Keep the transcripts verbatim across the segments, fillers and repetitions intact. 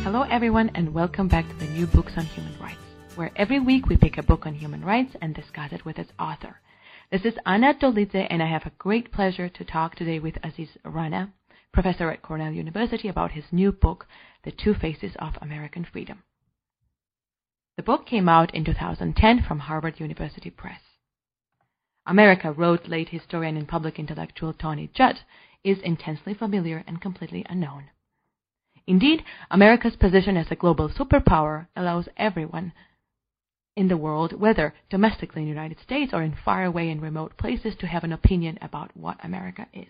Hello everyone and welcome back to the New Books on Human Rights, where every week we pick a book on human rights and discuss it with its author. This is Anna Tolidze, and I have a great pleasure to talk today with Aziz Rana, professor at Cornell University, about his new book, The Two Faces of American Freedom. The book came out in two thousand ten from Harvard University Press. America, wrote late historian and public intellectual Tony Judt, is intensely familiar and completely unknown. Indeed, America's position as a global superpower allows everyone in the world, whether domestically in the United States or in faraway and remote places, to have an opinion about what America is.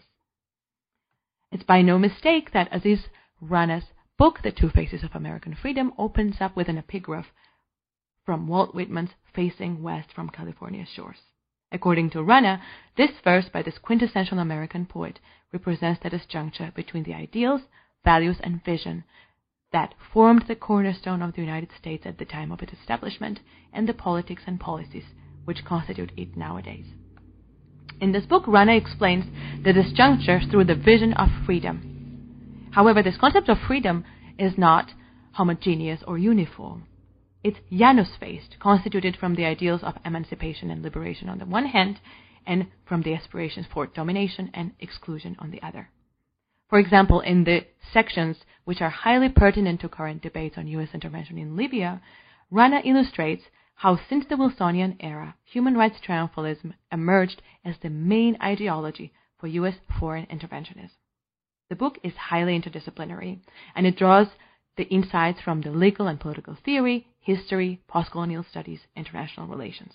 It's by no mistake that Aziz Rana's book, The Two Faces of American Freedom, opens up with an epigraph from Walt Whitman's Facing West from California's Shores. According to Rana, this verse by this quintessential American poet represents the disjuncture between the ideals, values, and vision that formed the cornerstone of the United States at the time of its establishment and the politics and policies which constitute it nowadays. In this book, Rana explains the disjuncture through the vision of freedom. However, this concept of freedom is not homogeneous or uniform. It's Janus-faced, constituted from the ideals of emancipation and liberation on the one hand, and from the aspirations for domination and exclusion on the other. For example, in the sections which are highly pertinent to current debates on U S intervention in Libya, Rana illustrates how since the Wilsonian era, human rights triumphalism emerged as the main ideology for U S foreign interventionism. The book is highly interdisciplinary, and it draws the insights from the legal and political theory, history, postcolonial studies, international relations.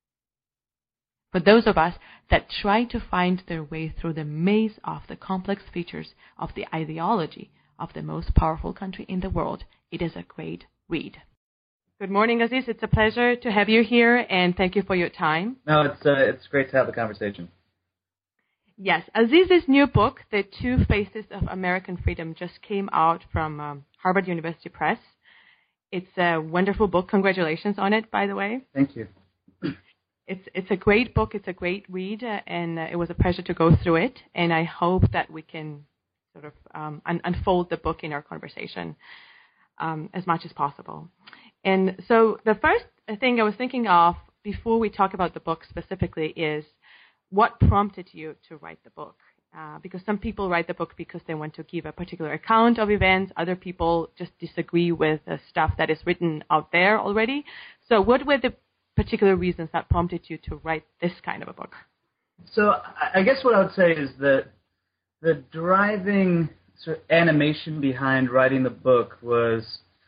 For those of us that try to find their way through the maze of the complex features of the ideology of the most powerful country in the world, it is a great read. Good morning, Aziz. It's a pleasure to have you here, and thank you for your time. No, it's uh, it's great to have the conversation. Yes, Aziz's new book, The Two Faces of American Freedom, just came out from um, Harvard University Press. It's a wonderful book. Congratulations on it, by the way. Thank you. It's it's a great book. It's a great read, uh, and uh, it was a pleasure to go through it. And I hope that we can sort of um, un- unfold the book in our conversation um, as much as possible. And so the first thing I was thinking of before we talk about the book specifically is what prompted you to write the book? Uh, because some people write the book because they want to give a particular account of events. Other people just disagree with the stuff that is written out there already. So what were the particular reasons that prompted you to write this kind of a book? So I guess what I would say is that the driving sort of animation behind writing the book was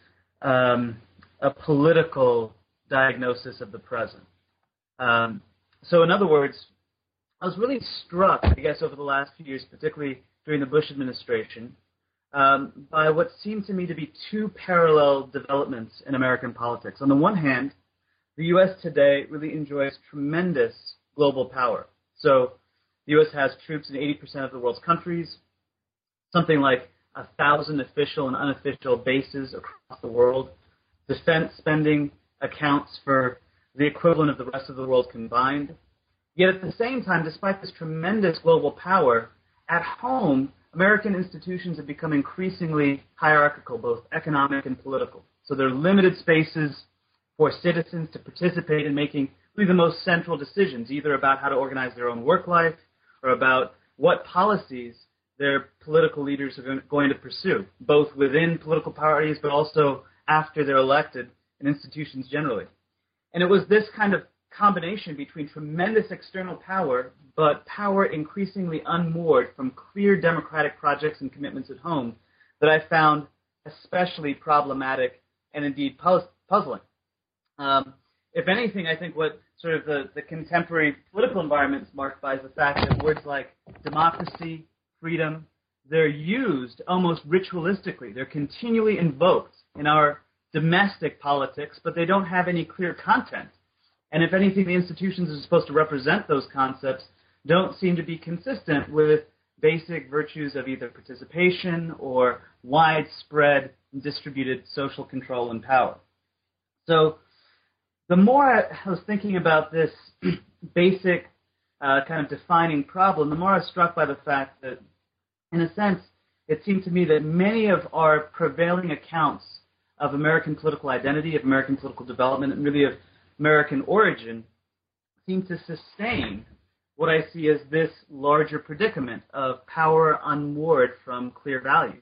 um, a political diagnosis of the present. Um, so in other words, I was really struck, I guess, over the last few years, particularly during the Bush administration, um, by what seemed to me to be two parallel developments in American politics. On the one hand, the U S today really enjoys tremendous global power. So the U S has troops in eighty percent of the world's countries, something like a thousand official and unofficial bases across the world. Defense spending accounts for the equivalent of the rest of the world combined. Yet at the same time, despite this tremendous global power, at home, American institutions have become increasingly hierarchical, both economic and political. So there are limited spaces for citizens to participate in making really the most central decisions, either about how to organize their own work life or about what policies their political leaders are going to pursue, both within political parties but also after they're elected in institutions generally. And it was this kind of combination between tremendous external power but power increasingly unmoored from clear democratic projects and commitments at home that I found especially problematic and indeed puzzling. Um, if anything, I think what sort of the, the contemporary political environment is marked by is the fact that words like democracy, freedom, they're used almost ritualistically. They're continually invoked in our domestic politics, but they don't have any clear content. And if anything, the institutions that are supposed to represent those concepts don't seem to be consistent with basic virtues of either participation or widespread distributed social control and power. So the more I was thinking about this basic uh, kind of defining problem, the more I was struck by the fact that, in a sense, it seemed to me that many of our prevailing accounts of American political identity, of American political development, and really of American origin seem to sustain what I see as this larger predicament of power unmoored from clear values.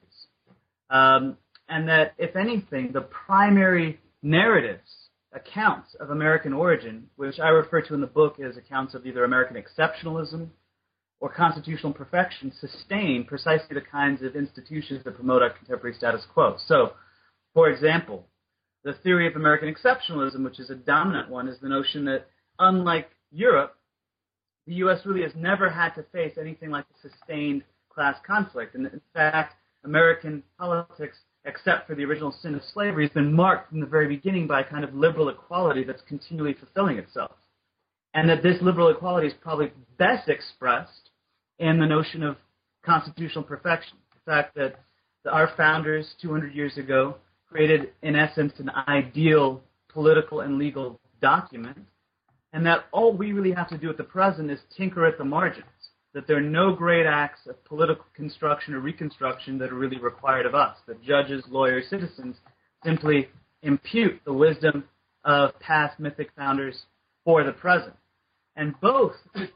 Um, and that, if anything, the primary narratives, accounts of American origin, which I refer to in the book as accounts of either American exceptionalism or constitutional perfection, sustain precisely the kinds of institutions that promote our contemporary status quo. So, for example, the theory of American exceptionalism, which is a dominant one, is the notion that, unlike Europe, the U S really has never had to face anything like a sustained class conflict. And in fact, American politics, except for the original sin of slavery, has been marked from the very beginning by a kind of liberal equality that's continually fulfilling itself. And that this liberal equality is probably best expressed in the notion of constitutional perfection. The fact that the, our founders two hundred years ago created, in essence, an ideal political and legal document, and that all we really have to do at the present is tinker at the margins, that there are no great acts of political construction or reconstruction that are really required of us, that judges, lawyers, citizens simply impute the wisdom of past mythic founders for the present. And both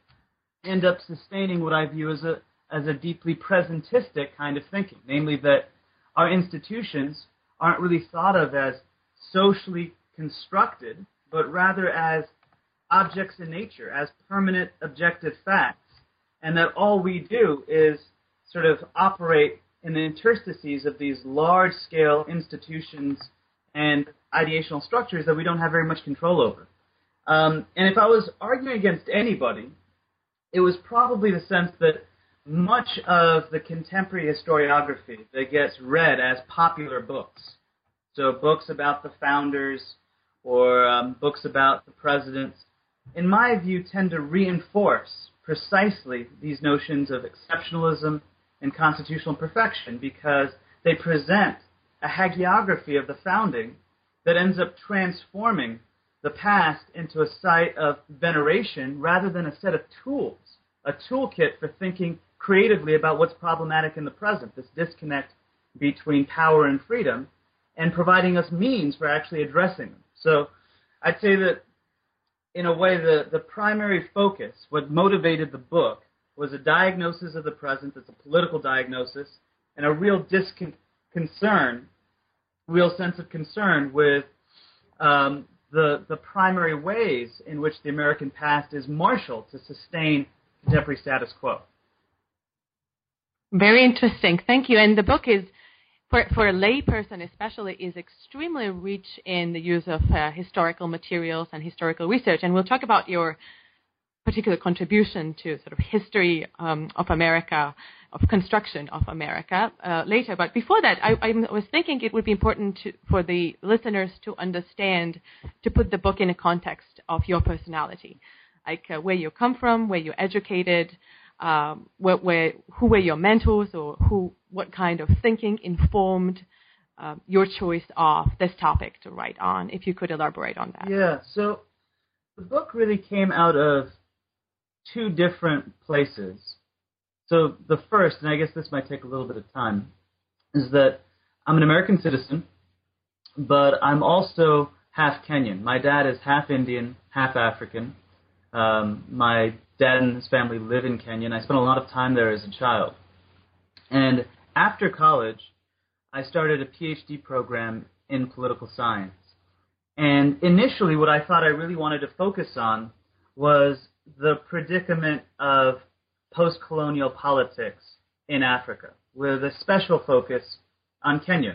end up sustaining what I view as a, as a deeply presentistic kind of thinking, namely that our institutions aren't really thought of as socially constructed, but rather as objects in nature, as permanent objective facts, and that all we do is sort of operate in the interstices of these large-scale institutions and ideational structures that we don't have very much control over. Um, and if I was arguing against anybody, it was probably the sense that much of the contemporary historiography that gets read as popular books, so books about the founders or um, books about the presidents, in my view, tend to reinforce precisely these notions of exceptionalism and constitutional perfection because they present a hagiography of the founding that ends up transforming the past into a site of veneration rather than a set of tools, a toolkit for thinking creatively about what's problematic in the present, this disconnect between power and freedom, and providing us means for actually addressing them. So I'd say that in a way, the, the primary focus, what motivated the book, was a diagnosis of the present that's a political diagnosis, and a real disconcern, real sense of concern with um, the, the primary ways in which the American past is marshaled to sustain contemporary status quo. Very interesting. Thank you. And the book is, For, for a layperson especially, is extremely rich in the use of uh, historical materials and historical research. And we'll talk about your particular contribution to sort of history um, of America, of construction of America uh, later. But before that, I, I was thinking it would be important to, for the listeners to understand, to put the book in a context of your personality, like uh, where you come from, where you're educated, Um, where, where, who were your mentors, or who, what kind of thinking informed uh, your choice of this topic to write on? If you could elaborate on that. Yeah, so the book really came out of two different places. So the first, and I guess this might take a little bit of time, is that I'm an American citizen, but I'm also half Kenyan. My dad is half Indian, half African. Um, my dad and his family live in Kenya, and I spent a lot of time there as a child. And after college, I started a PhD program in political science. And initially, what I thought I really wanted to focus on was the predicament of post-colonial politics in Africa, with a special focus on Kenya.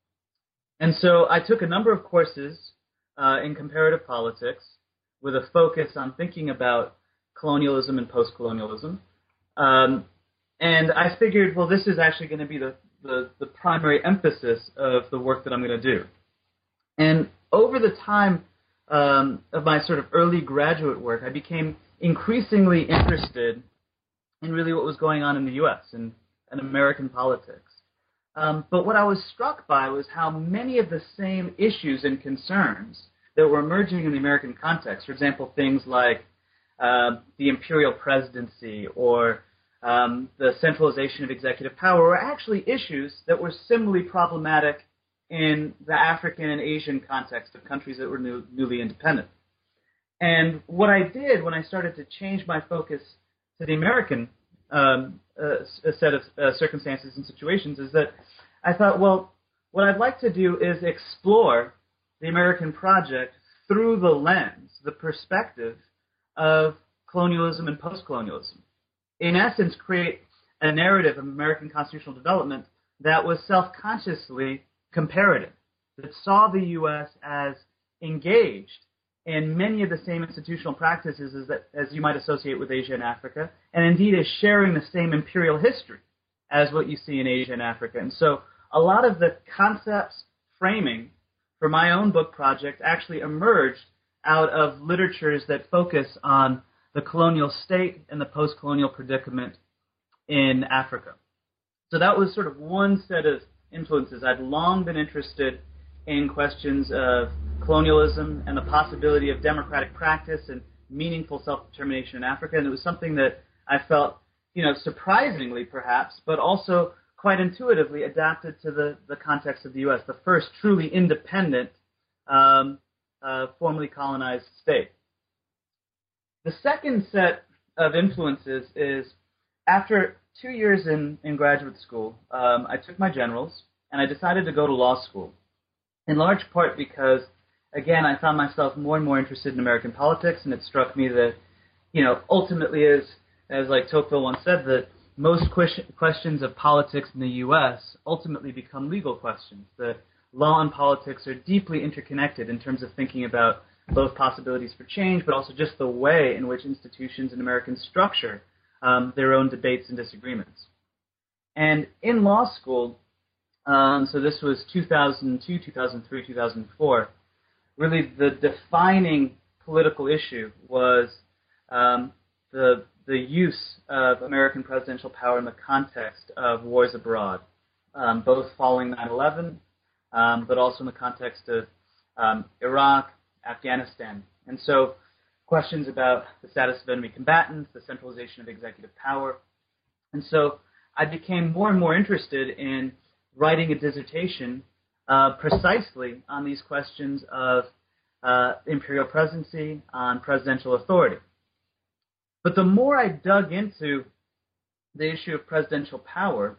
And so I took a number of courses uh, in comparative politics with a focus on thinking about colonialism and post-colonialism. Um, and I figured, well, this is actually going to be the, the, the primary emphasis of the work that I'm going to do. And over the time um, of my sort of early graduate work, I became increasingly interested in really what was going on in the U S and, and American politics. Um, but what I was struck by was how many of the same issues and concerns that were emerging in the American context, for example, things like Uh, the imperial presidency or um, the centralization of executive power, were actually issues that were similarly problematic in the African and Asian context of countries that were new, newly independent. And what I did when I started to change my focus to the American um, uh, set of uh, circumstances and situations is that I thought, well, what I'd like to do is explore the American project through the lens, the perspective of colonialism and post-colonialism. In essence, create a narrative of American constitutional development that was self-consciously comparative, that saw the U S as engaged in many of the same institutional practices as, that, as you might associate with Asia and Africa, and indeed is sharing the same imperial history as what you see in Asia and Africa. And so a lot of the concepts framing for my own book project actually emerged out of literatures that focus on the colonial state and the post-colonial predicament in Africa. So that was sort of one set of influences. I'd long been interested in questions of colonialism and the possibility of democratic practice and meaningful self-determination in Africa, and it was something that I felt, you know, surprisingly perhaps, but also quite intuitively adapted to the, the context of the U S, the first truly independent, um, uh, formerly colonized state. The second set of influences is after two years in, in graduate school, um, I took my generals and I decided to go to law school, in large part because, again, I found myself more and more interested in American politics, and it struck me that, you know, ultimately, as, as like Tocqueville once said, that most questions of politics in the U S ultimately become legal questions, that law and politics are deeply interconnected in terms of thinking about both possibilities for change, but also just the way in which institutions in American structure um, their own debates and disagreements. And in law school, um, so this was two thousand two, two thousand three, two thousand four, really the defining political issue was um, the the use of American presidential power in the context of wars abroad, um, both following nine eleven, um, but also in the context of um, Iraq, Afghanistan. And so questions about the status of enemy combatants, the centralization of executive power. And so I became more and more interested in writing a dissertation uh, precisely on these questions of uh, imperial presidency, on presidential authority. But the more I dug into the issue of presidential power,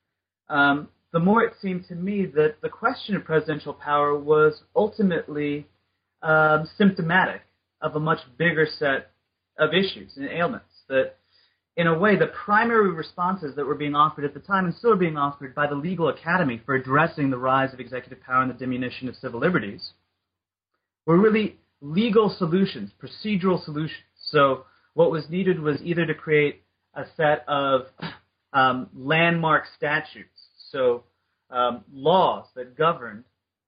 um, the more it seemed to me that the question of presidential power was ultimately um, symptomatic of a much bigger set of issues and ailments. That, in a way, the primary responses that were being offered at the time and still are being offered by the legal academy for addressing the rise of executive power and the diminution of civil liberties were really legal solutions, procedural solutions. So what was needed was either to create a set of um, landmark statutes, so um, laws that governed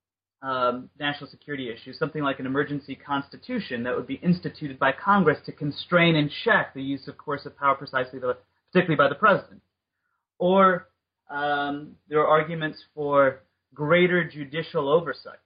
um, national security issues, something like an emergency constitution that would be instituted by Congress to constrain and check the use of coercive power precisely, the, particularly by the president. Or um, there are arguments for greater judicial oversight.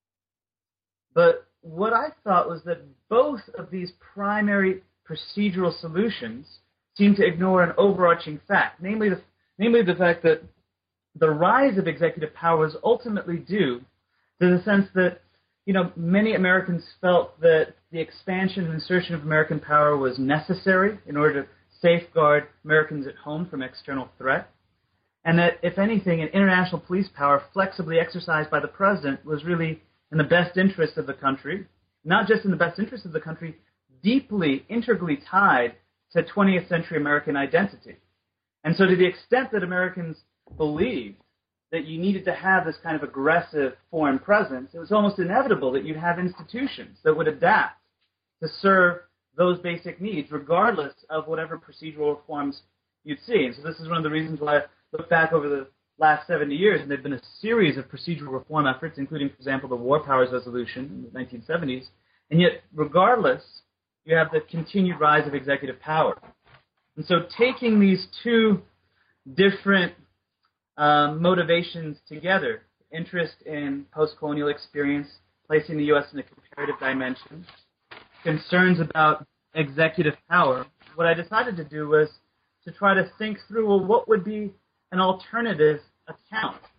But what I thought was that both of these primary procedural solutions seem to ignore an overarching fact, namely the, namely the fact that the rise of executive power was ultimately due to the sense that, you know, many Americans felt that the expansion and insertion of American power was necessary in order to safeguard Americans at home from external threat, and that, if anything, an international police power flexibly exercised by the president was really in the best interest of the country, not just in the best interest of the country, deeply, integrally tied to twentieth century American identity. And so to the extent that Americans believed that you needed to have this kind of aggressive foreign presence, it was almost inevitable that you'd have institutions that would adapt to serve those basic needs, regardless of whatever procedural reforms you'd see. And so this is one of the reasons why I look back over the last seventy years, and there have been a series of procedural reform efforts, including, for example, the War Powers Resolution in the nineteen seventies, and yet, regardless, you have the continued rise of executive power. And so taking these two different um, motivations together, interest in post-colonial experience, placing the U S in a comparative dimension, concerns about executive power, what I decided to do was to try to think through, well, what would be an alternative account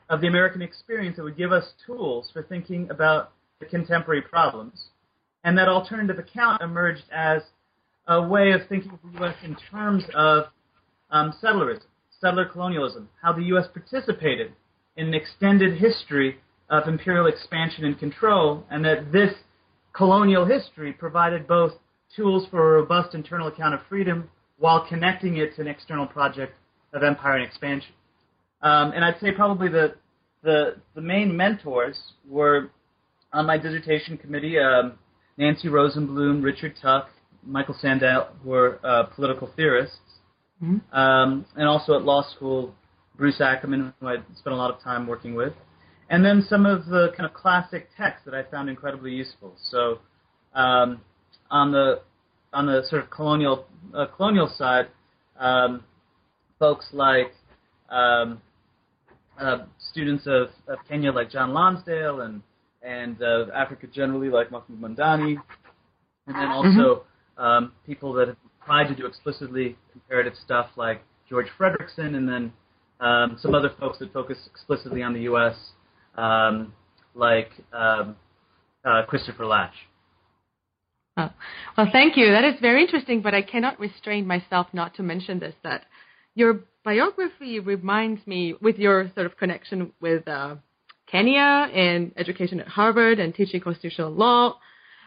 of the American experience that would give us tools for thinking about the contemporary problems. And that alternative account emerged as a way of thinking of the U S in terms of um, settlerism, settler colonialism, how the U S participated in an extended history of imperial expansion and control, and that this colonial history provided both tools for a robust internal account of freedom while connecting it to an external project of empire and expansion. Um, and I'd say probably the, the the main mentors were on my dissertation committee, um, Nancy Rosenblum, Richard Tuck, Michael Sandel, who were uh, political theorists, mm-hmm. um, and also at law school, Bruce Ackerman, who I spent a lot of time working with, and then some of the kind of classic texts that I found incredibly useful. So um, on the on the sort of colonial uh, colonial side, um, folks like um, uh, students of, of Kenya like John Lonsdale and and uh, Africa generally like Mahmoud Mamdani, and then also mm-hmm. um, people that have tried to do explicitly comparative stuff like George Fredrickson, and then um, some other folks that focus explicitly on the U S, um, like um, uh, Christopher Latch. Oh. Well, thank you. That is very interesting, but I cannot restrain myself not to mention this, that your biography reminds me, with your sort of connection with uh, Kenya and education at Harvard and teaching constitutional law,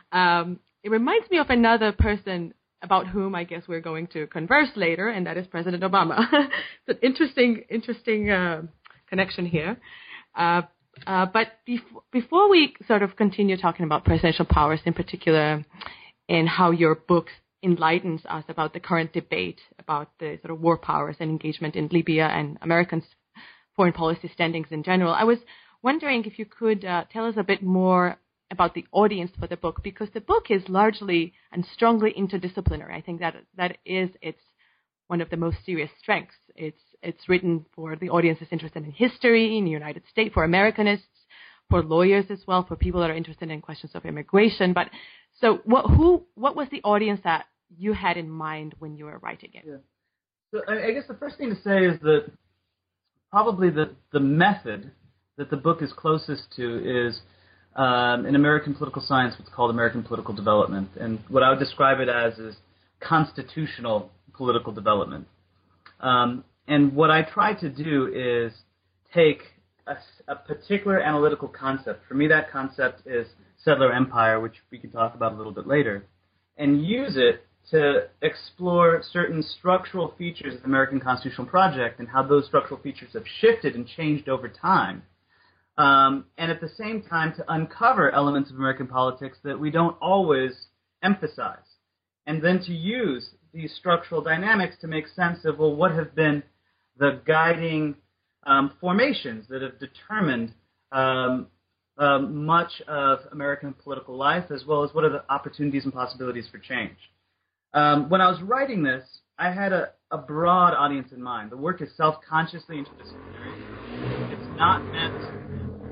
um, it reminds me of another person about whom I guess we're going to converse later, and that is President Obama. It's an interesting, interesting uh, connection here. Uh, uh, but bef- before we sort of continue talking about presidential powers in particular, and how your book enlightens us about the current debate about the sort of war powers and engagement in Libya and American foreign policy standings in general, I was wondering if you could uh, tell us a bit more about the audience for the book, because the book is largely and strongly interdisciplinary. I think that that is its one of the most serious strengths. It's it's written for the audiences interested in history in the United States, for Americanists, for lawyers as well, for people that are interested in questions of immigration. But so, what who what was the audience that you had in mind when you were writing it? Yeah. So I, I guess the first thing to say is that probably the the method that the book is closest to is um, in American political science what's called American political development, and what I would describe it as is constitutional political development. Um, and what I try to do is take a, a particular analytical concept. For me, that concept is settler empire, which we can talk about a little bit later, and use it to explore certain structural features of the American constitutional project and how those structural features have shifted and changed over time. Um, and at the same time, to uncover elements of American politics that we don't always emphasize. And then to use these structural dynamics to make sense of, well, what have been the guiding um, formations that have determined um, um, much of American political life, as well as what are the opportunities and possibilities for change. Um, when I was writing this, I had a, a broad audience in mind. The work is self-consciously interdisciplinary. It's not meant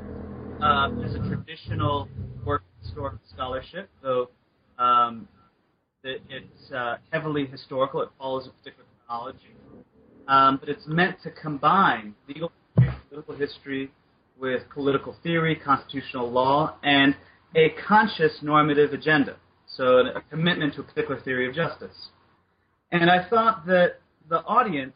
uh, as a traditional work of historical scholarship, though um, it, it's uh, heavily historical. It follows a particular chronology. Um, but it's meant to combine legal history, political history with political theory, constitutional law, and a conscious normative agenda. So a commitment to a particular theory of justice. And I thought that the audience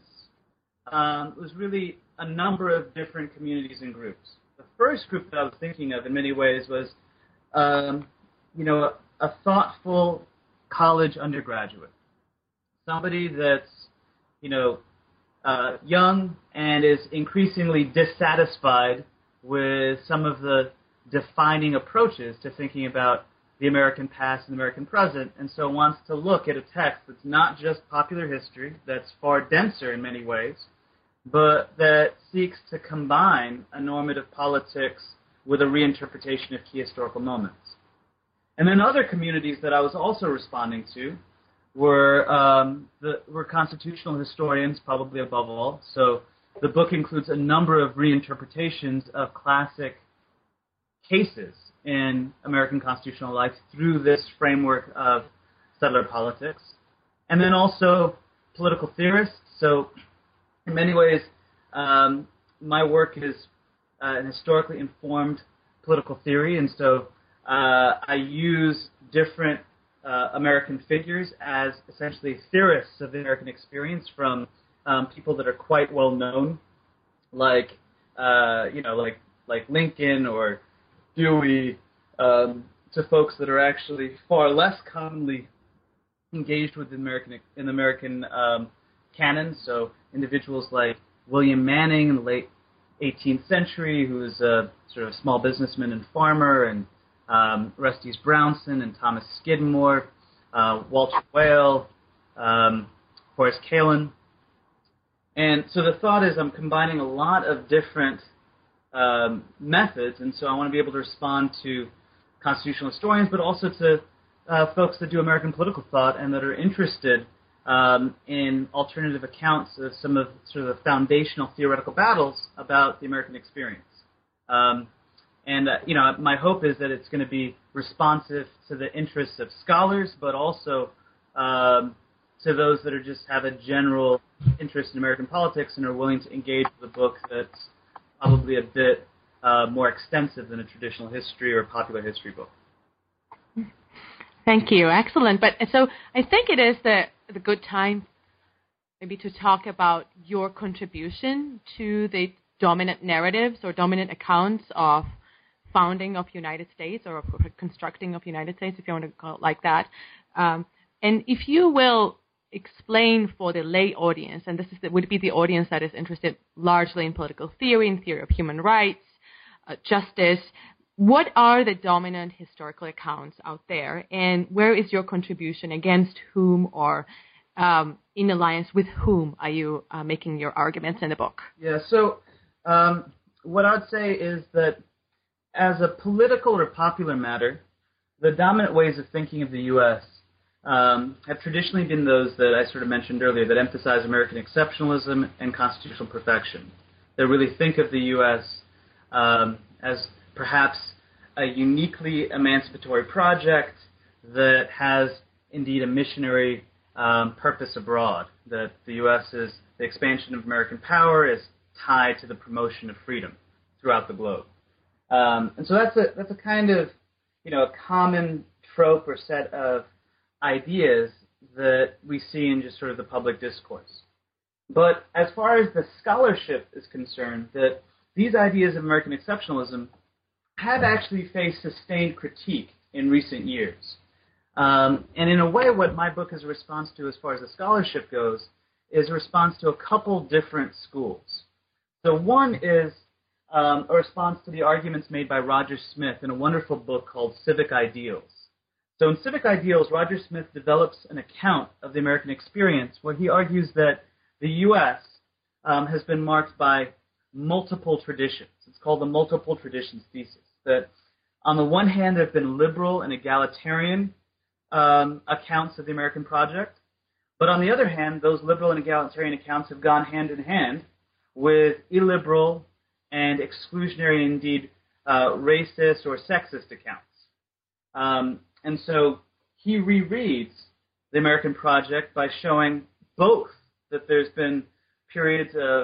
um, was really a number of different communities and groups. The first group that I was thinking of in many ways was, um, you know, a, a thoughtful college undergraduate. Somebody that's, you know, uh, young and is increasingly dissatisfied with some of the defining approaches to thinking about the American past and the American present, and so wants to look at a text that's not just popular history, that's far denser in many ways, but that seeks to combine a normative politics with a reinterpretation of key historical moments. And then other communities that I was also responding to were um, the, were constitutional historians, probably above all. So the book includes a number of reinterpretations of classic cases in American constitutional life through this framework of settler politics. And then also political theorists. So in many ways, um, my work is uh, an historically informed political theory, and so uh, I use different uh, American figures as essentially theorists of the American experience, from um, people that are quite well known, like uh, you know, like like Lincoln or Dewey, um, to folks that are actually far less commonly engaged with the American in the American um, canon. So individuals like William Manning in the late eighteenth century, who was a sort of small businessman and farmer, and um, Orestes Brownson and Thomas Skidmore, uh, Walter Whale, um, Horace Kalin. And so the thought is I'm combining a lot of different um, methods, and so I want to be able to respond to constitutional historians, but also to uh, folks that do American political thought and that are interested um, in alternative accounts of some of sort of the foundational theoretical battles about the American experience. Um, and, uh, you know, my hope is that it's going to be responsive to the interests of scholars, but also um, to those that are just have a general interest in American politics and are willing to engage with a book that's probably a bit uh, more extensive than a traditional history or popular history book. Thank you. Excellent. But so I think it is the, the good time maybe to talk about your contribution to the dominant narratives or dominant accounts of founding of United States, or of constructing of United States, if you want to call it like that. Um, and if you will explain for the lay audience, and this is the, would be the audience that is interested largely in political theory and theory of human rights, uh, justice, what are the dominant historical accounts out there, and where is your contribution, against whom or um, in alliance with whom are you uh, making your arguments in the book? Yeah, so um, what I'd say is that as a political or popular matter, the dominant ways of thinking of the U S um, have traditionally been those that I sort of mentioned earlier, that emphasize American exceptionalism and constitutional perfection. They really think of the U S um, as perhaps a uniquely emancipatory project that has indeed a missionary um, purpose abroad, that the U S is, the expansion of American power is tied to the promotion of freedom throughout the globe. Um, and so that's a that's a kind of, you know, a common trope or set of ideas that we see in just sort of the public discourse. But as far as the scholarship is concerned, that these ideas of American exceptionalism have actually faced sustained critique in recent years. Um, and in a way, what my book is a response to as far as the scholarship goes is a response to a couple different schools. So one is um, a response to the arguments made by Roger Smith in a wonderful book called Civic Ideals. So in Civic Ideals, Roger Smith develops an account of the American experience where he argues that the U S um, has been marked by multiple traditions. It's called the multiple traditions thesis, that on the one hand, there have been liberal and egalitarian um, accounts of the American project, but on the other hand, those liberal and egalitarian accounts have gone hand in hand with illiberal and exclusionary, indeed uh, racist or sexist accounts. Um, and so he rereads the American project by showing both that there's been periods of,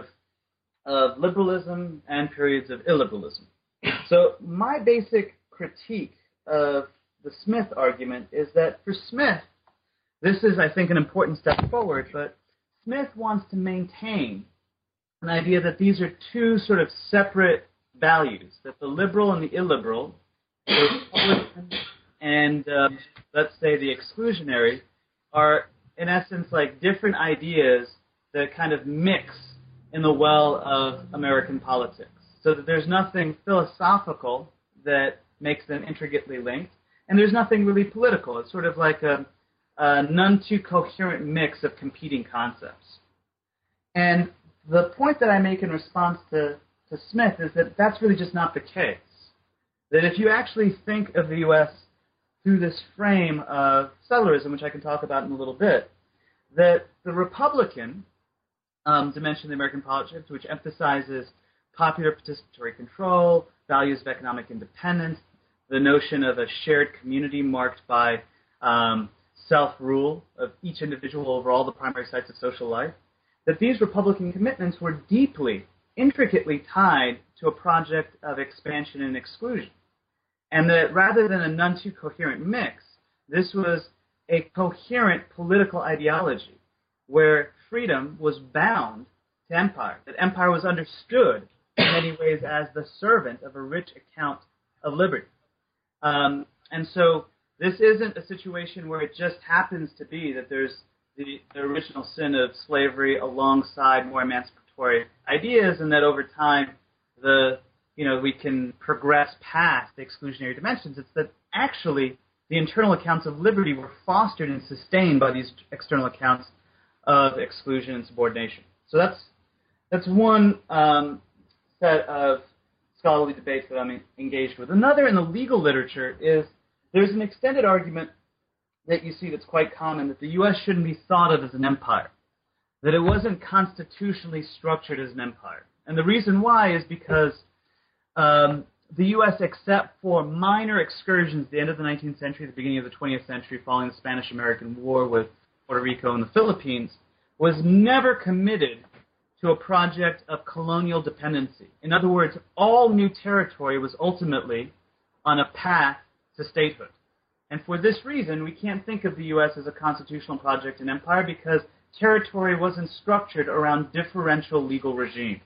of liberalism and periods of illiberalism. So my basic critique of the Smith argument is that for Smith, this is, I think, an important step forward, but Smith wants to maintain an idea that these are two sort of separate values, that the liberal and the illiberal, the Republican and, um, let's say, the exclusionary, are, in essence, like different ideas that kind of mix in the well of American politics, so that there's nothing philosophical that makes them intricately linked, and there's nothing really political. It's sort of like a, a none too coherent mix of competing concepts. And the point that I make in response to, to Smith is that that's really just not the case. That if you actually think of the U S through this frame of settlerism, which I can talk about in a little bit, that the Republican um, dimension of the American project, which emphasizes popular participatory control, values of economic independence, the notion of a shared community marked by um, self-rule of each individual over all the primary sites of social life, that these Republican commitments were deeply intricately tied to a project of expansion and exclusion. And that rather than a none too coherent mix, this was a coherent political ideology where freedom was bound to empire, that empire was understood in many ways as the servant of a rich account of liberty. Um, and so this isn't a situation where it just happens to be that there's the, the original sin of slavery alongside more emancipatory ideas, and that over time the you know we can progress past the exclusionary dimensions. It's that actually the internal accounts of liberty were fostered and sustained by these external accounts of exclusion and subordination. So that's that's one um, set of scholarly debates that I'm engaged with. Another in the legal literature is there's an extended argument that you see that's quite common, that the U S shouldn't be thought of as an empire, that it wasn't constitutionally structured as an empire. And the reason why is because um, the U S, except for minor excursions at the end of the nineteenth century, the beginning of the twentieth century, following the Spanish-American War with Puerto Rico and the Philippines, was never committed to a project of colonial dependency. In other words, all new territory was ultimately on a path to statehood. And for this reason, we can't think of the U S as a constitutional project and empire because territory wasn't structured around differential legal regimes.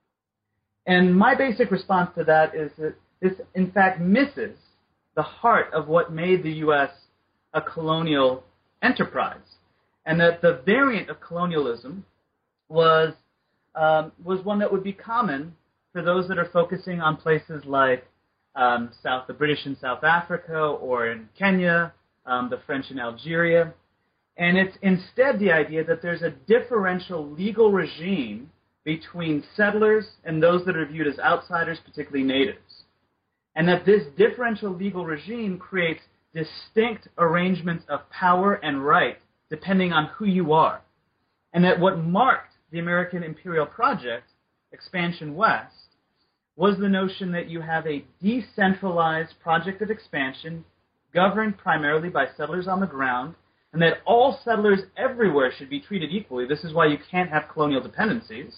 And my basic response to that is that this, in fact, misses the heart of what made the U S a colonial enterprise, and that the variant of colonialism was um, was one that would be common for those that are focusing on places like um, South, the British in South Africa, or in Kenya, um, the French in Algeria. And it's instead the idea that there's a differential legal regime between settlers and those that are viewed as outsiders, particularly natives. And that this differential legal regime creates distinct arrangements of power and right depending on who you are. And that what marked the American imperial project, Expansion West, was the notion that you have a decentralized project of expansion governed primarily by settlers on the ground, and that all settlers everywhere should be treated equally. This is why you can't have colonial dependencies.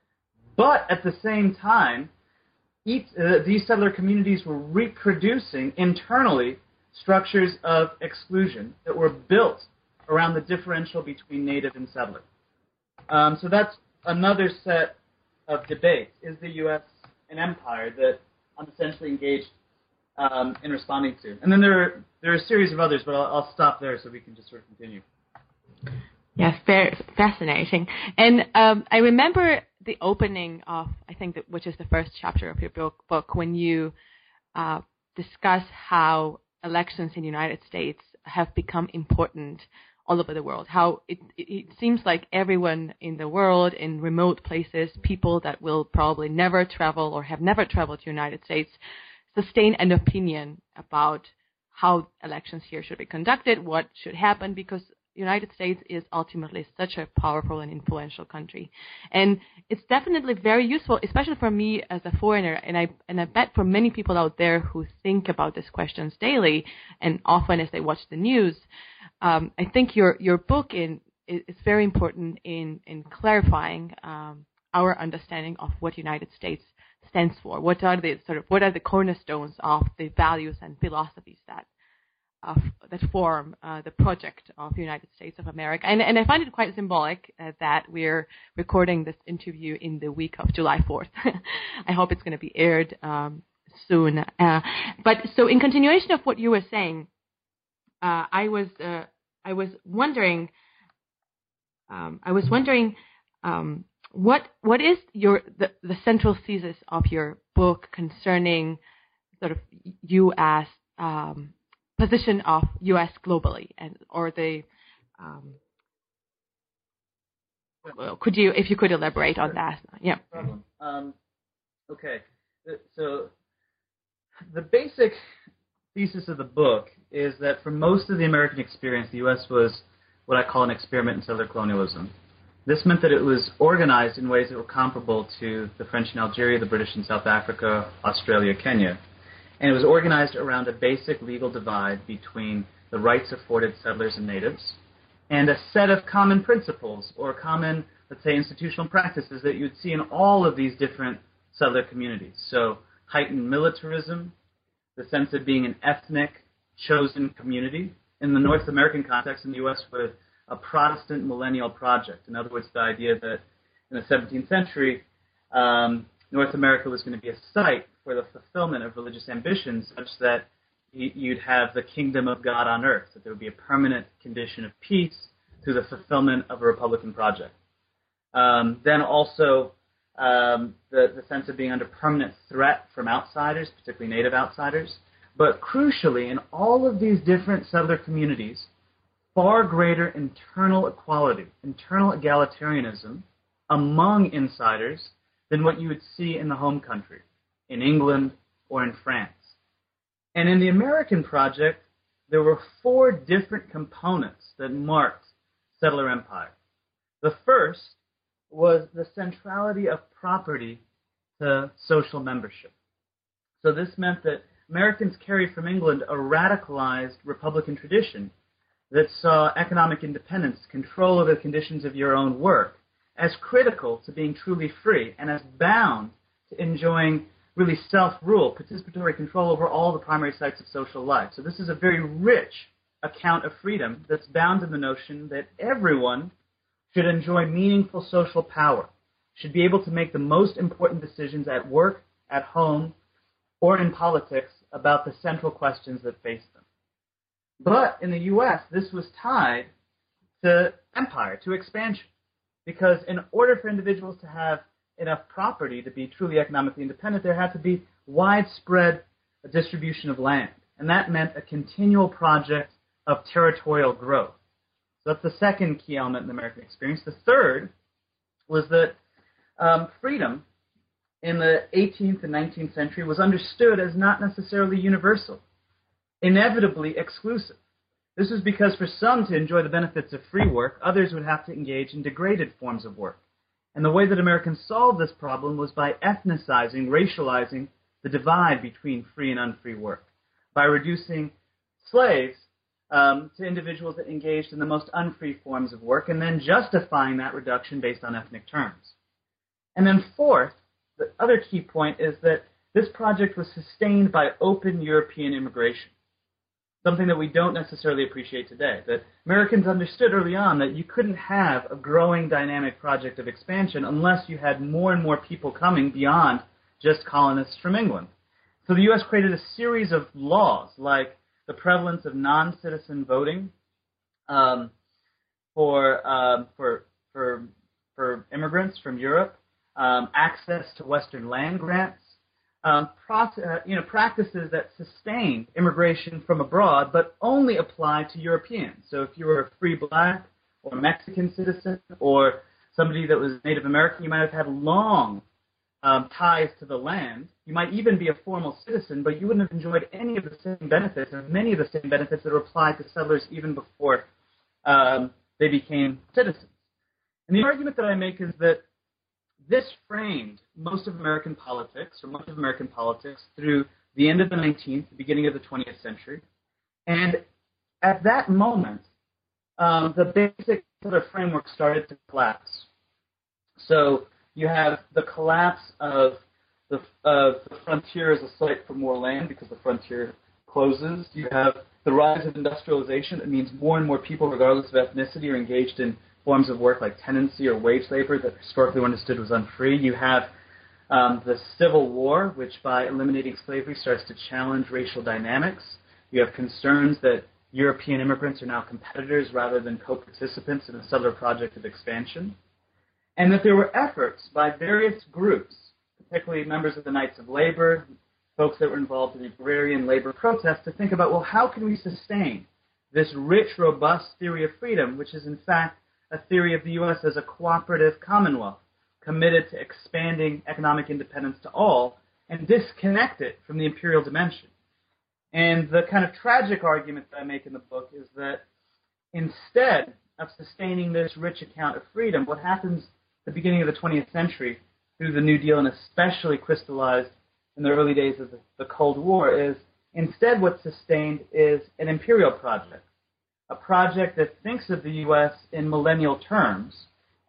But at the same time, each, uh, these settler communities were reproducing internally structures of exclusion that were built around the differential between native and settler. Um, so that's another set of debates. Is the U S an empire that I'm essentially engaged um, in responding to? And then there are, there are a series of others, but I'll, I'll stop there so we can just sort of continue. Yes, very fascinating. And um, I remember the opening of, I think, that, which is the first chapter of your book, book when you uh, discuss how elections in the United States have become important all over the world, how it, it, it seems like everyone in the world, in remote places, people that will probably never travel or have never traveled to the United States, sustain an opinion about how elections here should be conducted, what should happen, because the United States is ultimately such a powerful and influential country. And it's definitely very useful, especially for me as a foreigner, and I and I bet for many people out there who think about these questions daily and often as they watch the news. Um, I think your your book in is very important in in clarifying um, our understanding of what United States stands for. What are the sort of what are the cornerstones of the values and philosophies that Of, that form uh, the project of the United States of America. And, and I find it quite symbolic uh, that we're recording this interview in the week of July fourth. I hope it's going to be aired um, soon. Uh, but so in continuation of what you were saying, uh, I was uh, I was wondering um, I was wondering um, what what is your the, the central thesis of your book concerning sort of you as um, position of U S globally, and or the um, well, could you, if you could elaborate sure. on that? Yeah. No problem. Um, okay, so the basic thesis of the book is that for most of the American experience, the U S was what I call an experiment in settler colonialism. This meant that it was organized in ways that were comparable to the French in Algeria, the British in South Africa, Australia, Kenya. And it was organized around a basic legal divide between the rights afforded settlers and natives and a set of common principles or common, let's say, institutional practices that you'd see in all of these different settler communities. So heightened militarism, the sense of being an ethnic, chosen community. In the North American context, in the U S, with a Protestant millennial project. In other words, the idea that in the seventeenth century, um, North America was going to be a site for the fulfillment of religious ambitions, such that you'd have the kingdom of God on earth, that there would be a permanent condition of peace through the fulfillment of a Republican project. Um, then also um, the, the sense of being under permanent threat from outsiders, particularly native outsiders. But crucially, in all of these different settler communities, far greater internal equality, internal egalitarianism among insiders than what you would see in the home country, in England or in France. And in the American project, there were four different components that marked settler empire. The first was the centrality of property to social membership. So this meant that Americans carried from England a radicalized Republican tradition that saw economic independence, control over the conditions of your own work, as critical to being truly free and as bound to enjoying really self-rule, participatory control over all the primary sites of social life. So this is a very rich account of freedom that's bound in the notion that everyone should enjoy meaningful social power, should be able to make the most important decisions at work, at home, or in politics about the central questions that face them. But in the U S, this was tied to empire, to expansion, because in order for individuals to have enough property to be truly economically independent, there had to be widespread distribution of land. And that meant a continual project of territorial growth. So that's the second key element in the American experience. The third was that um, freedom in the eighteenth and nineteenth century was understood as not necessarily universal, inevitably exclusive. This was because for some to enjoy the benefits of free work, others would have to engage in degraded forms of work. And the way that Americans solved this problem was by ethnicizing, racializing the divide between free and unfree work, by reducing slaves um, to individuals that engaged in the most unfree forms of work, and then justifying that reduction based on ethnic terms. And then fourth, the other key point is that this project was sustained by open European immigration, something that we don't necessarily appreciate today, that Americans understood early on that you couldn't have a growing dynamic project of expansion unless you had more and more people coming beyond just colonists from England. So the U S created a series of laws, like the prevalence of non-citizen voting um, for, um, for, for, for immigrants from Europe, um, access to Western land grants, Um, process, uh, you know, practices that sustained immigration from abroad, but only applied to Europeans. So if you were a free black or Mexican citizen or somebody that was Native American, you might have had long um, ties to the land. You might even be a formal citizen, but you wouldn't have enjoyed any of the same benefits or many of the same benefits that were applied to settlers even before um, they became citizens. And the argument that I make is that this framed most of American politics, or most of American politics, through the end of the nineteenth, the beginning of the twentieth century. And at that moment, um, the basic sort of framework started to collapse. So you have the collapse of the, of the frontier as a site for more land because the frontier closes. You have the rise of industrialization. That means more and more people, regardless of ethnicity, are engaged in forms of work like tenancy or wage labor that historically were understood was unfree. You have um, the Civil War, which by eliminating slavery starts to challenge racial dynamics. You have concerns that European immigrants are now competitors rather than co-participants in a settler project of expansion. And that there were efforts by various groups, particularly members of the Knights of Labor, folks that were involved in agrarian labor protests, to think about, well, how can we sustain this rich, robust theory of freedom, which is in fact a theory of the U S as a cooperative commonwealth, committed to expanding economic independence to all, and disconnect it from the imperial dimension. And the kind of tragic argument that I make in the book is that instead of sustaining this rich account of freedom, what happens at the beginning of the twentieth century through the New Deal and especially crystallized in the early days of the, the Cold War is instead what's sustained is an imperial project. A project that thinks of the U S in millennial terms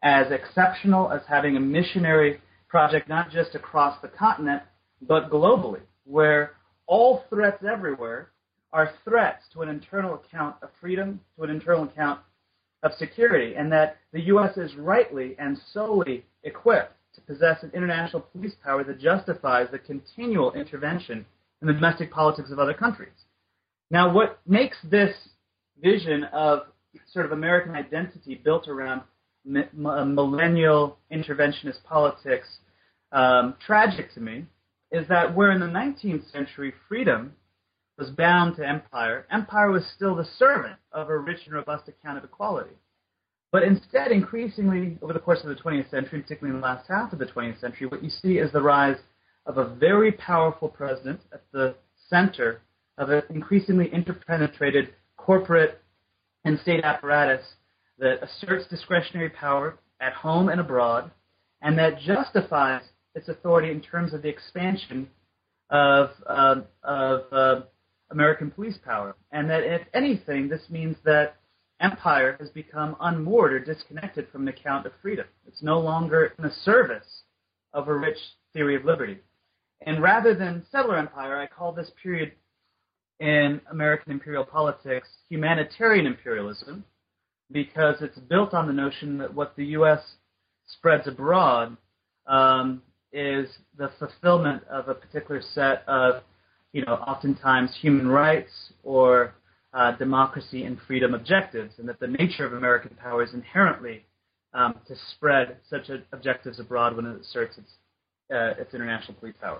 as exceptional as having a missionary project not just across the continent, but globally, where all threats everywhere are threats to an internal account of freedom, to an internal account of security, and that the U S is rightly and solely equipped to possess an international police power that justifies the continual intervention in the domestic politics of other countries. Now, what makes this vision of sort of American identity built around mi- millennial interventionist politics um, tragic to me is that where in the nineteenth century freedom was bound to empire, empire was still the servant of a rich and robust account of equality. But instead, increasingly, over the course of the twentieth century, particularly in the last half of the twentieth century, what you see is the rise of a very powerful president at the center of an increasingly interpenetrated corporate and state apparatus that asserts discretionary power at home and abroad, and that justifies its authority in terms of the expansion of, uh, of uh, American police power. And that, if anything, this means that empire has become unmoored or disconnected from an account of freedom. It's no longer in the service of a rich theory of liberty. And rather than settler empire, I call this period in American imperial politics humanitarian imperialism, because it's built on the notion that what the U S spreads abroad um, is the fulfillment of a particular set of, you know, oftentimes human rights or uh, democracy and freedom objectives, and that the nature of American power is inherently um, to spread such a, objectives abroad when it asserts its, uh, its international police power.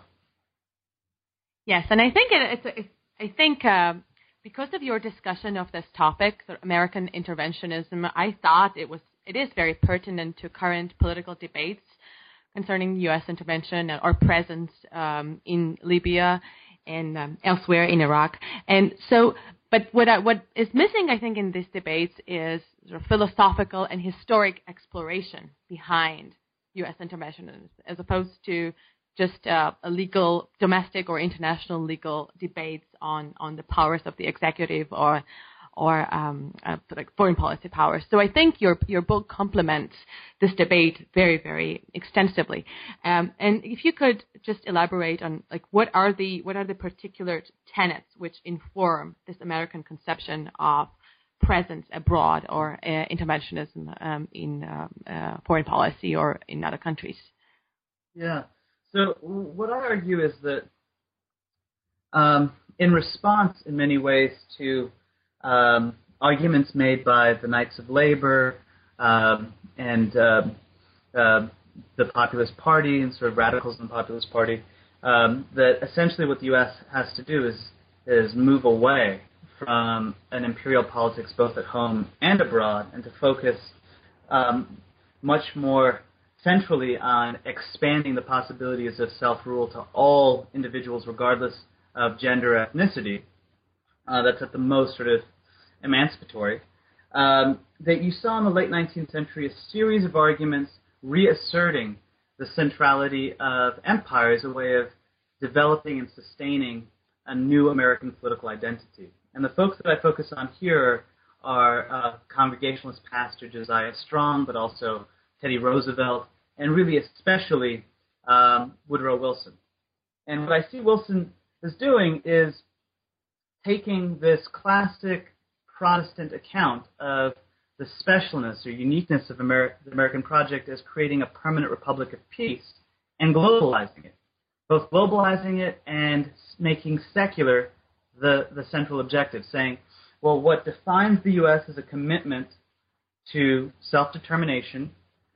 Yes, and I think it, it's, it's I think uh, because of your discussion of this topic, sort of American interventionism, I thought it was it is very pertinent to current political debates concerning U S intervention or presence um, in Libya and um, elsewhere in Iraq. And so, but what I, what is missing, I think, in these debates is sort of philosophical and historic exploration behind U S intervention, as opposed to just uh, a legal, domestic or international legal debates on, on the powers of the executive or or um, uh, like foreign policy powers. So I think your your book complements this debate very, very extensively. Um, and if you could just elaborate on like what are the what are the particular tenets which inform this American conception of presence abroad or uh, interventionism um, in um, uh, foreign policy or in other countries? Yeah. So what I argue is that um, in response, in many ways, to um, arguments made by the Knights of Labor um, and uh, uh, the Populist Party and sort of radicals in the Populist Party, um, that essentially what the U S has to do is is move away from an imperial politics both at home and abroad, and to focus um, much more centrally on expanding the possibilities of self-rule to all individuals, regardless of gender or ethnicity. Uh, that's at the most sort of emancipatory. Um, that you saw in the late nineteenth century a series of arguments reasserting the centrality of empire as a way of developing and sustaining a new American political identity. And the folks that I focus on here are uh, Congregationalist pastor Josiah Strong, but also Teddy Roosevelt, and really especially um, Woodrow Wilson. And what I see Wilson is doing is taking this classic Protestant account of the specialness or uniqueness of Ameri- the American project as creating a permanent republic of peace and globalizing it, both globalizing it and making secular the, the central objective, saying, well, what defines the U S is a commitment to self-determination,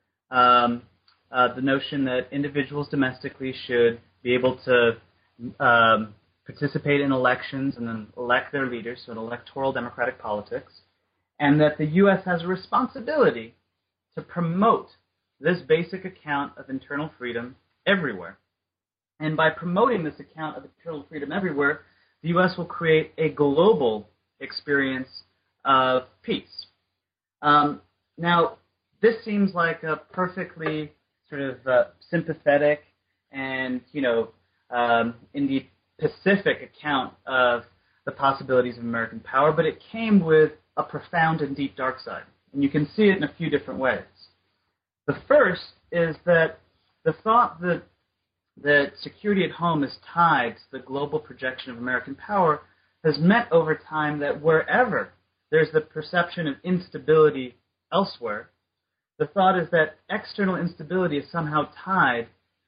um, Uh, the notion that individuals domestically should be able to um, participate in elections and then elect their leaders, so an electoral democratic politics, and that the U S has a responsibility to promote this basic account of internal freedom everywhere. And by promoting this account of internal freedom everywhere, the U S will create a global experience of peace. Um, now, this seems like a perfectly sort of uh, sympathetic and, you know, um, indeed pacific account of the possibilities of American power, but it came with a profound and deep dark side. And you can see it in a few different ways. The first is that the thought that that security at home is tied to the global projection of American power has meant over time that wherever there's the perception of instability elsewhere, the thought is that external instability is somehow tied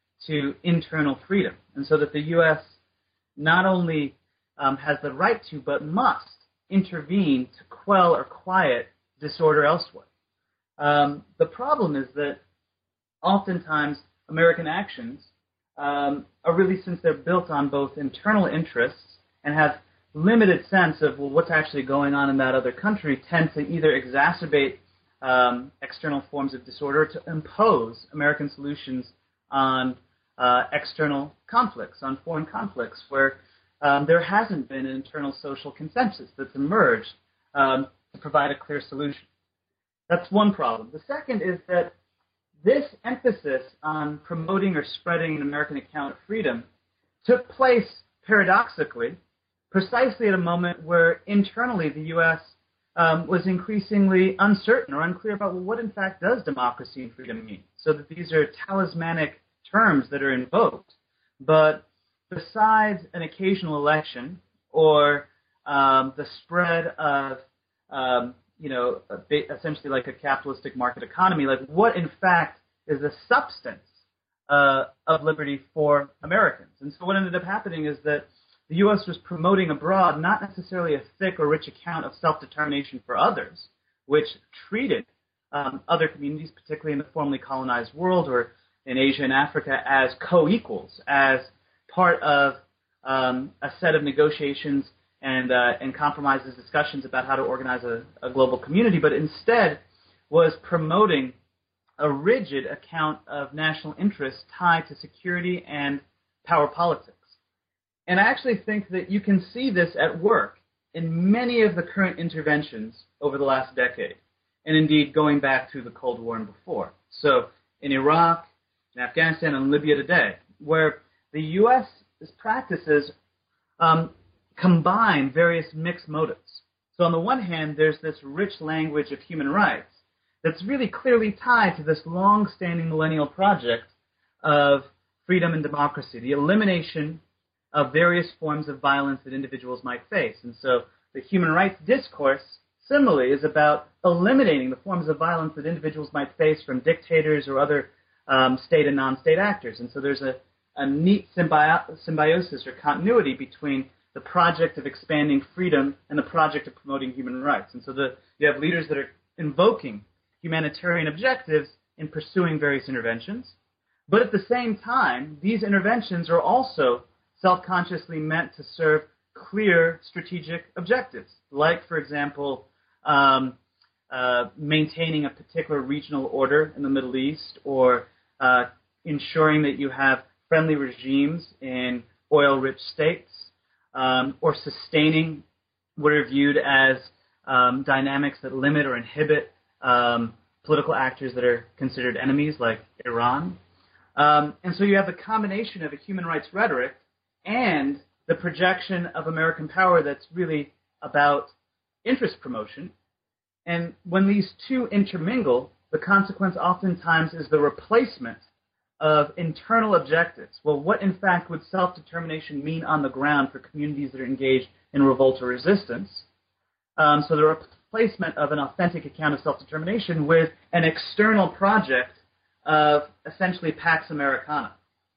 to internal freedom, and so that the U S not only um, has the right to, but must intervene to quell or quiet disorder elsewhere. Um, the problem is that oftentimes American actions um, are really, since they're built on both internal interests and have limited sense of well, what's actually going on in that other country, tend to either exacerbate um, external forms of disorder or to impose American solutions on uh, external conflicts, on foreign conflicts, where um, there hasn't been an internal social consensus that's emerged um, to provide a clear solution. That's one problem. The second is that this emphasis on promoting or spreading an American account of freedom took place, paradoxically, precisely at a moment where internally the U S um, was increasingly uncertain or unclear about well, what in fact does democracy and freedom mean. So that these are talismanic terms that are invoked, but besides an occasional election or um, the spread of um, you know, essentially like a capitalistic market economy, like what in fact is the substance uh, of liberty for Americans. And so what ended up happening is that the U S was promoting abroad not necessarily a thick or rich account of self-determination for others, which treated um, other communities, particularly in the formerly colonized world or in Asia and Africa, as co-equals, as part of um, a set of negotiations and uh, and compromises, discussions about how to organize a, a global community, but instead was promoting a rigid account of national interests tied to security and power politics. And I actually think that you can see this at work in many of the current interventions over the last decade, and indeed going back to the Cold War and before. So in Iraq, in Afghanistan, and Libya today, where the U S's practices um, combine various mixed motives. So on the one hand, there's this rich language of human rights that's really clearly tied to this long-standing millennial project of freedom and democracy, the elimination of various forms of violence that individuals might face. And so the human rights discourse, similarly, is about eliminating the forms of violence that individuals might face from dictators or other um, state and non-state actors. And so there's a, a neat symbio- symbiosis or continuity between the project of expanding freedom and the project of promoting human rights. And so the, you have leaders that are invoking humanitarian objectives in pursuing various interventions. But at the same time, these interventions are also self-consciously meant to serve clear strategic objectives, like, for example, um, uh, maintaining a particular regional order in the Middle East, or uh, ensuring that you have friendly regimes in oil-rich states, um, or sustaining what are viewed as um, dynamics that limit or inhibit um, political actors that are considered enemies, like Iran. Um, and so you have a combination of a human rights rhetoric and the projection of American power that's really about interest promotion. And when these two intermingle, the consequence oftentimes is the replacement of internal objectives. Well, what in fact would self-determination mean on the ground for communities that are engaged in revolt or resistance? Um, so the replacement of an authentic account of self-determination with an external project of essentially Pax Americana.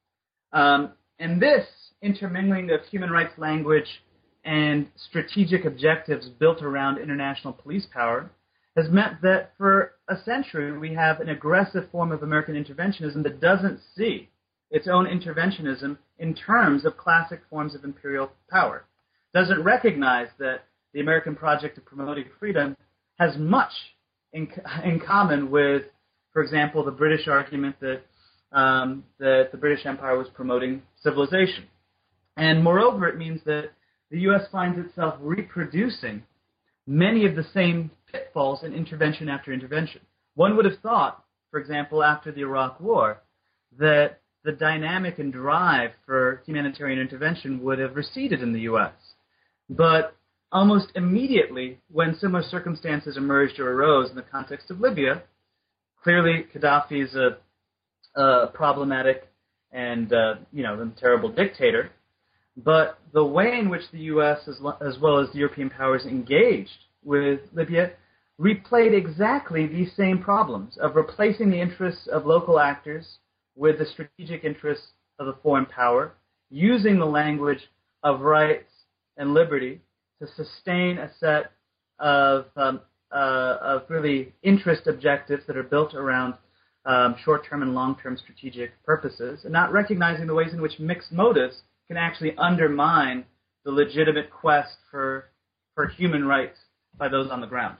Um, and this intermingling of human rights language and strategic objectives built around international police power has meant that for a century we have an aggressive form of American interventionism that doesn't see its own interventionism in terms of classic forms of imperial power, doesn't recognize that the American project of promoting freedom has much in, in common with, for example, the British argument that, um, that the British Empire was promoting civilization. And moreover, it means that the U S finds itself reproducing many of the same pitfalls in intervention after intervention. One would have thought, for example, after the Iraq War, that the dynamic and drive for humanitarian intervention would have receded in the U S. But almost immediately, when similar circumstances emerged or arose in the context of Libya, clearly, Gaddafi is a, a problematic and uh, you know a terrible dictator. But the way in which the U S as, as well as the European powers engaged with Libya replayed exactly these same problems of replacing the interests of local actors with the strategic interests of the foreign power, using the language of rights and liberty to sustain a set of, um, uh, of really interest objectives that are built around um, short-term and long-term strategic purposes, and not recognizing the ways in which mixed motives can actually undermine the legitimate quest for for human rights by those on the ground.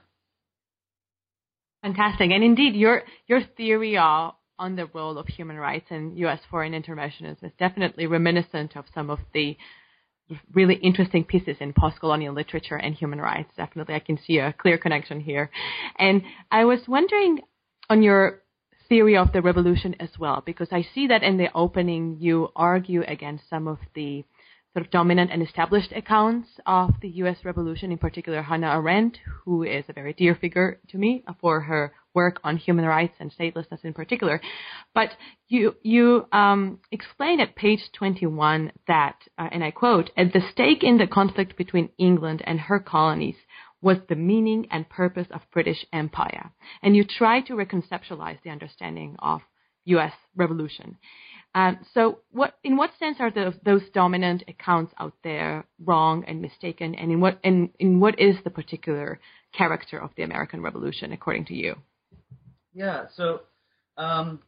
Fantastic. And indeed, your your theory uh, on the role of human rights and U S foreign interventionism is definitely reminiscent of some of the really interesting pieces in post-colonial literature and human rights. Definitely, I can see a clear connection here. And I was wondering on your theory of the revolution as well, because I see that in the opening you argue against some of the sort of dominant and established accounts of the U S revolution, in particular Hannah Arendt, who is a very dear figure to me for her work on human rights and statelessness in particular. But you you um, explain at page twenty-one that, uh, and I quote, "At the stake in the conflict between England and her colonies was the meaning and purpose of British Empire." And you try to reconceptualize the understanding of U S revolution. Um, so what, in what sense are those, those dominant accounts out there wrong and mistaken, and in what, in, in what is the particular character of the American Revolution, according to you? Yeah, so um,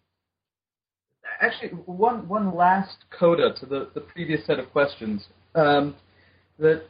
actually one, one last coda to the, the previous set of questions. Um, that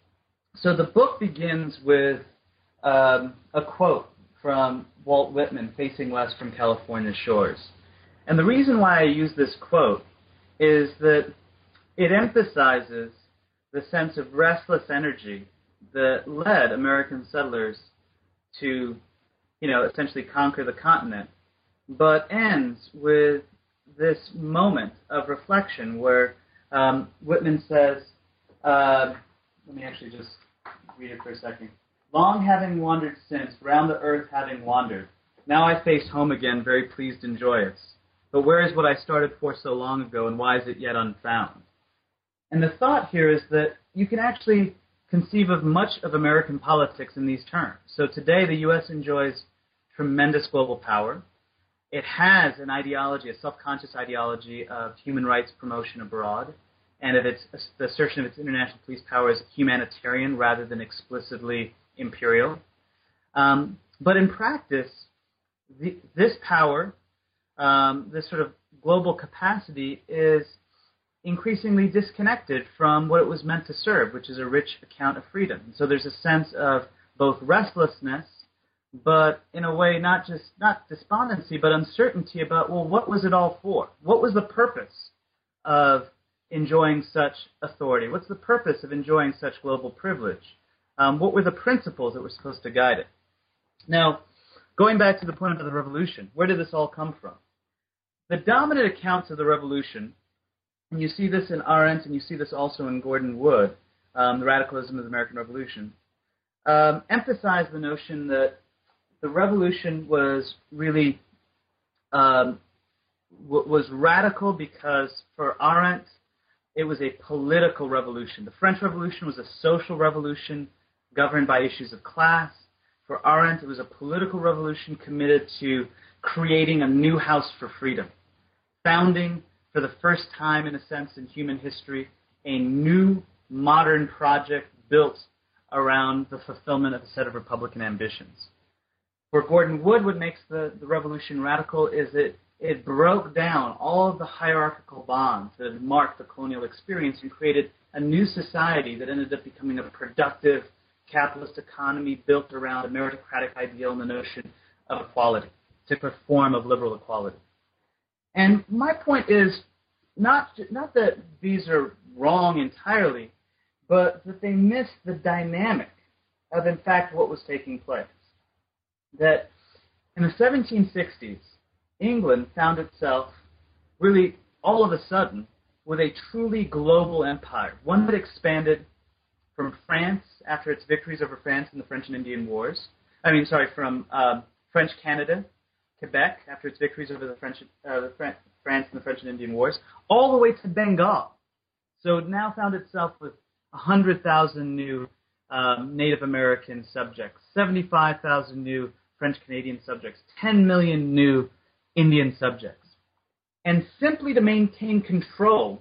So the book begins with um, a quote from Walt Whitman, "Facing West from California Shores." And the reason why I use this quote is that it emphasizes the sense of restless energy that led American settlers to, you know, essentially conquer the continent, but ends with this moment of reflection where um, Whitman says, uh, let me actually just read it for a second. "Long having wandered since, round the earth having wandered, now I face home again, very pleased and joyous. But where is what I started for so long ago, and why is it yet unfound?" And the thought here is that you can actually conceive of much of American politics in these terms. So today the U S enjoys tremendous global power. It has an ideology, a self-conscious ideology of human rights promotion abroad, and of its the assertion of its international police power as humanitarian rather than explicitly imperial. Um, but in practice, the, this power, um, this sort of global capacity, is increasingly disconnected from what it was meant to serve, which is a rich account of freedom. So there's a sense of both restlessness, but in a way not just not despondency, but uncertainty about, well, what was it all for? What was the purpose of enjoying such authority? What's the purpose of enjoying such global privilege? Um, what were the principles that were supposed to guide it? Now, going back to the point of the revolution, where did this all come from? The dominant accounts of the revolution, and you see this in Arendt, and you see this also in Gordon Wood, um, The Radicalism of the American Revolution, um, emphasize the notion that the revolution was really um, w- was radical because for Arendt, it was a political revolution. The French Revolution was a social revolution governed by issues of class. For Arendt, it was a political revolution committed to creating a new house for freedom, founding, for the first time in a sense in human history, a new modern project built around the fulfillment of a set of Republican ambitions. For Gordon Wood, what makes the, the revolution radical is it It broke down all of the hierarchical bonds that had marked the colonial experience and created a new society that ended up becoming a productive capitalist economy built around a meritocratic ideal and the notion of equality, a particular form of liberal equality. And my point is not, not that these are wrong entirely, but that they miss the dynamic of, in fact, what was taking place. That in the seventeen sixties, England found itself really all of a sudden with a truly global empire, one that expanded from France after its victories over France in the French and Indian Wars. I mean, sorry, from um, French Canada, Quebec after its victories over the French, uh, the Fran- France and the French and Indian Wars, all the way to Bengal. So it now found itself with one hundred thousand new um, Native American subjects, seventy-five thousand new French-Canadian subjects, ten million new Indian subjects. And simply to maintain control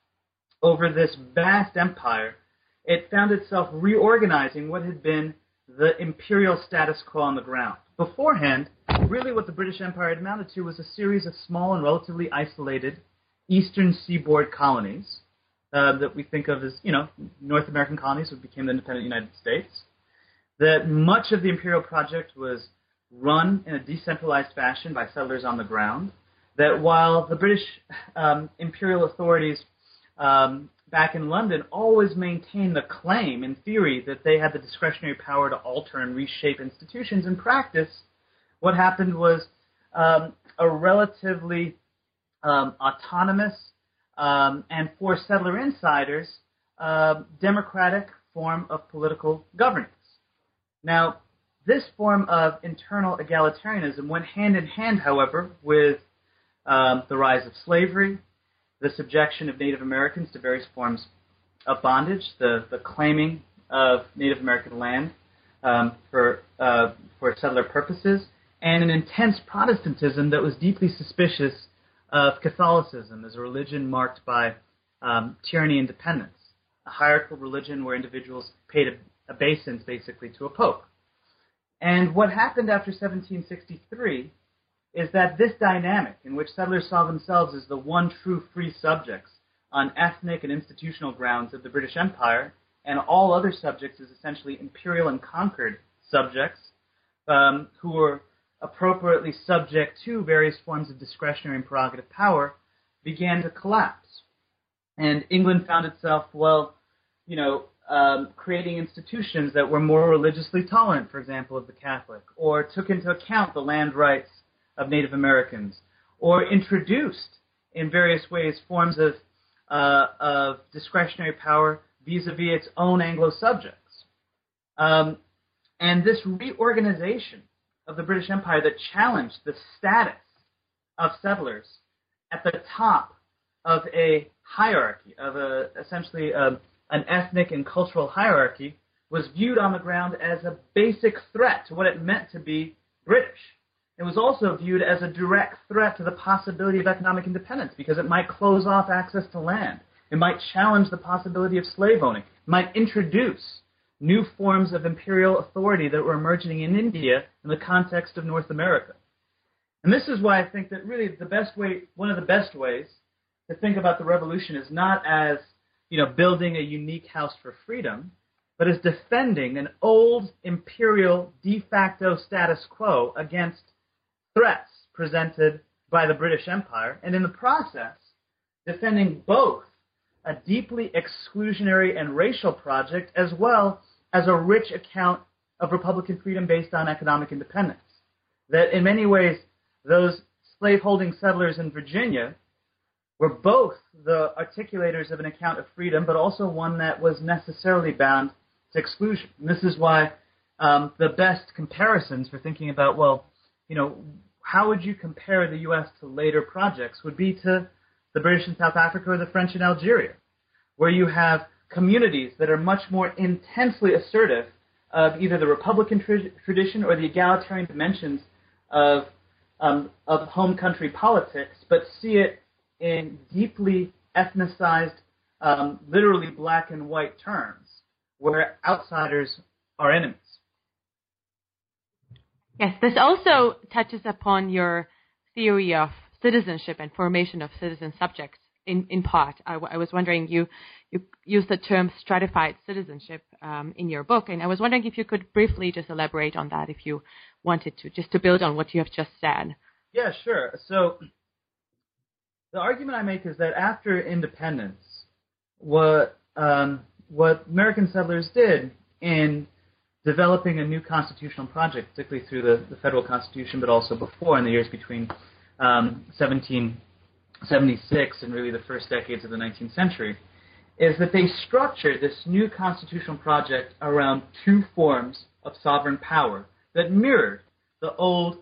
over this vast empire, it found itself reorganizing what had been the imperial status quo on the ground. Beforehand, really what the British Empire had amounted to was a series of small and relatively isolated eastern seaboard colonies uh, that we think of as, you know, North American colonies that became the independent United States. That much of the imperial project was run in a decentralized fashion by settlers on the ground. That while the British um, imperial authorities um, back in London always maintained the claim, in theory, that they had the discretionary power to alter and reshape institutions, in practice, what happened was um, a relatively um, autonomous um, and, for settler insiders, uh, democratic form of political governance. Now, this form of internal egalitarianism went hand in hand, however, with um, the rise of slavery, the subjection of Native Americans to various forms of bondage, the, the claiming of Native American land um, for, uh, for settler purposes, and an intense Protestantism that was deeply suspicious of Catholicism as a religion marked by um, tyranny and dependence, a hierarchical religion where individuals paid a, obeisance basically to a pope. And what happened after seventeen sixty-three is that this dynamic in which settlers saw themselves as the one true free subjects on ethnic and institutional grounds of the British Empire, and all other subjects as essentially imperial and conquered subjects um, who were appropriately subject to various forms of discretionary and prerogative power, began to collapse. And England found itself, well, you know, um, creating institutions that were more religiously tolerant, for example, of the Catholic, or took into account the land rights of Native Americans, or introduced in various ways forms of, uh, of discretionary power vis-a-vis its own Anglo subjects. Um, and this reorganization of the British Empire that challenged the status of settlers at the top of a hierarchy, of a, essentially a, an ethnic and cultural hierarchy, was viewed on the ground as a basic threat to what it meant to be British. It was also viewed as a direct threat to the possibility of economic independence because it might close off access to land. It might challenge the possibility of slave owning. It might introduce new forms of imperial authority that were emerging in India in the context of North America. And this is why I think that really the best way, one of the best ways to think about the revolution is not as, you know, building a unique house for freedom, but as defending an old imperial de facto status quo against threats presented by the British Empire, and in the process, defending both a deeply exclusionary and racial project as well as a rich account of Republican freedom based on economic independence. That in many ways, those slaveholding settlers in Virginia were both the articulators of an account of freedom, but also one that was necessarily bound to exclusion. And this is why um, the best comparisons for thinking about, well, you know, how would you compare the U S to later projects would be to the British in South Africa or the French in Algeria, where you have communities that are much more intensely assertive of either the Republican tra- tradition or the egalitarian dimensions of, um, of home country politics, but see it in deeply ethnicized, um, literally black and white terms, where outsiders are enemies. Yes, this also touches upon your theory of citizenship and formation of citizen subjects in, in part. I, w- I was wondering, you, you used the term stratified citizenship um, in your book, and I was wondering if you could briefly just elaborate on that if you wanted to, just to build on what you have just said. Yeah, sure. So the argument I make is that after independence, what um, what American settlers did in developing a new constitutional project, particularly through the, the federal constitution, but also before in the years between um, seventeen seventy-six and really the first decades of the nineteenth century, is that they structured this new constitutional project around two forms of sovereign power that mirrored the old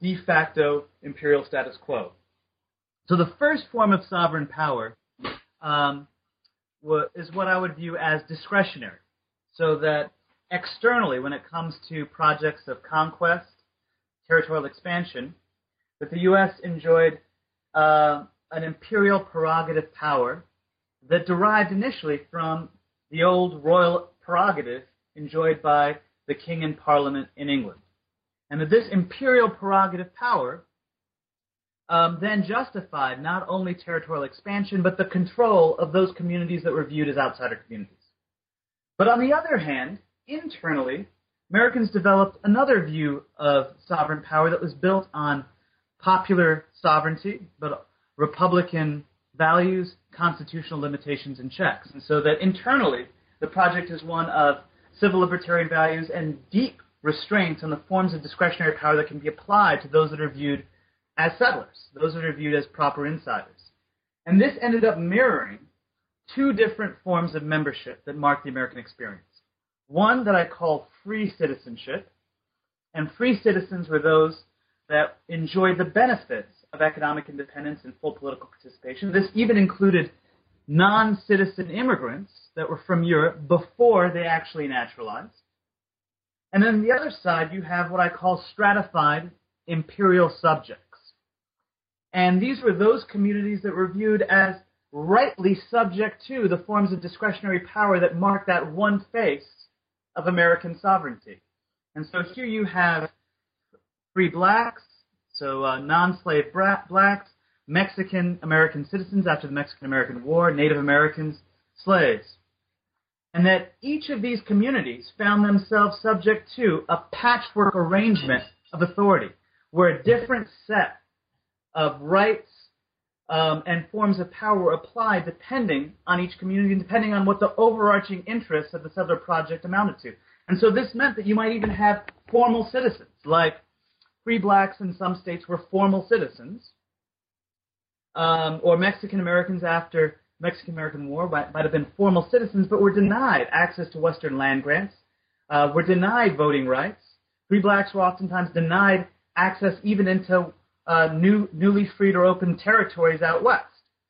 de facto imperial status quo. So the first form of sovereign power um, is what I would view as discretionary, so that externally, when it comes to projects of conquest, territorial expansion, that the U S enjoyed uh, an imperial prerogative power that derived initially from the old royal prerogative enjoyed by the king and parliament in England. And that this imperial prerogative power um, then justified not only territorial expansion, but the control of those communities that were viewed as outsider communities. But on the other hand, internally, Americans developed another view of sovereign power that was built on popular sovereignty, but Republican values, constitutional limitations, and checks. And so that internally, the project is one of civil libertarian values and deep restraints on the forms of discretionary power that can be applied to those that are viewed as settlers, those that are viewed as proper insiders. And this ended up mirroring two different forms of membership that marked the American experience. One that I call free citizenship, and free citizens were those that enjoyed the benefits of economic independence and full political participation. This even included non-citizen immigrants that were from Europe before they actually naturalized. And then on the other side, you have what I call stratified imperial subjects. And these were those communities that were viewed as rightly subject to the forms of discretionary power that mark that one face of American sovereignty. And so here you have free blacks, so uh, non-slave bra- blacks, Mexican-American citizens after the Mexican-American War, Native Americans, slaves. And that each of these communities found themselves subject to a patchwork arrangement of authority, where a different set of rights um, and forms of power were applied depending on each community and depending on what the overarching interests of the settler project amounted to. And so this meant that you might even have formal citizens, like free blacks in some states were formal citizens, um, or Mexican-Americans after Mexican-American War might, might have been formal citizens, but were denied access to Western land grants, uh, were denied voting rights. Free blacks were oftentimes denied access even into uh, new, newly freed or open territories out west.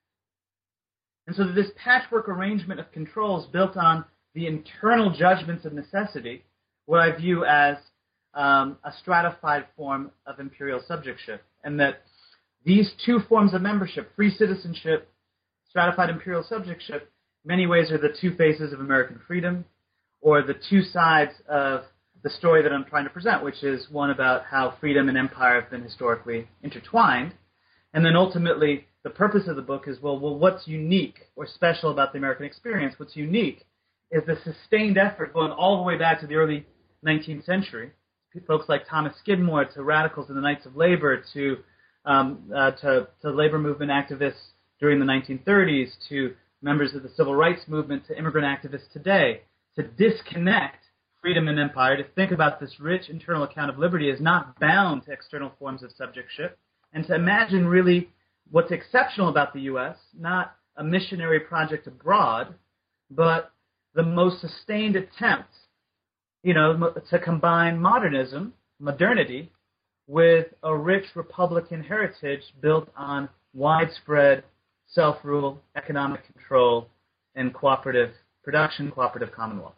And so this patchwork arrangement of controls built on the internal judgments of necessity, what I view as um, a stratified form of imperial subjectship, and that these two forms of membership, free citizenship, stratified imperial subjectship, in many ways are the two faces of American freedom, or the two sides of the story that I'm trying to present, which is one about how freedom and empire have been historically intertwined. And then ultimately, the purpose of the book is, well, well, what's unique or special about the American experience? What's unique is the sustained effort going all the way back to the early nineteenth century, folks like Thomas Skidmore, to radicals in the Knights of Labor, to, um, uh, to, to labor movement activists during the nineteen thirties, to members of the civil rights movement, to immigrant activists today, to disconnect freedom and empire, to think about this rich internal account of liberty as not bound to external forms of subjectship, and to imagine really what's exceptional about the U S, not a missionary project abroad, but the most sustained attempt, you know, to combine modernism, modernity, with a rich Republican heritage built on widespread self-rule, economic control, and cooperative production, cooperative commonwealth.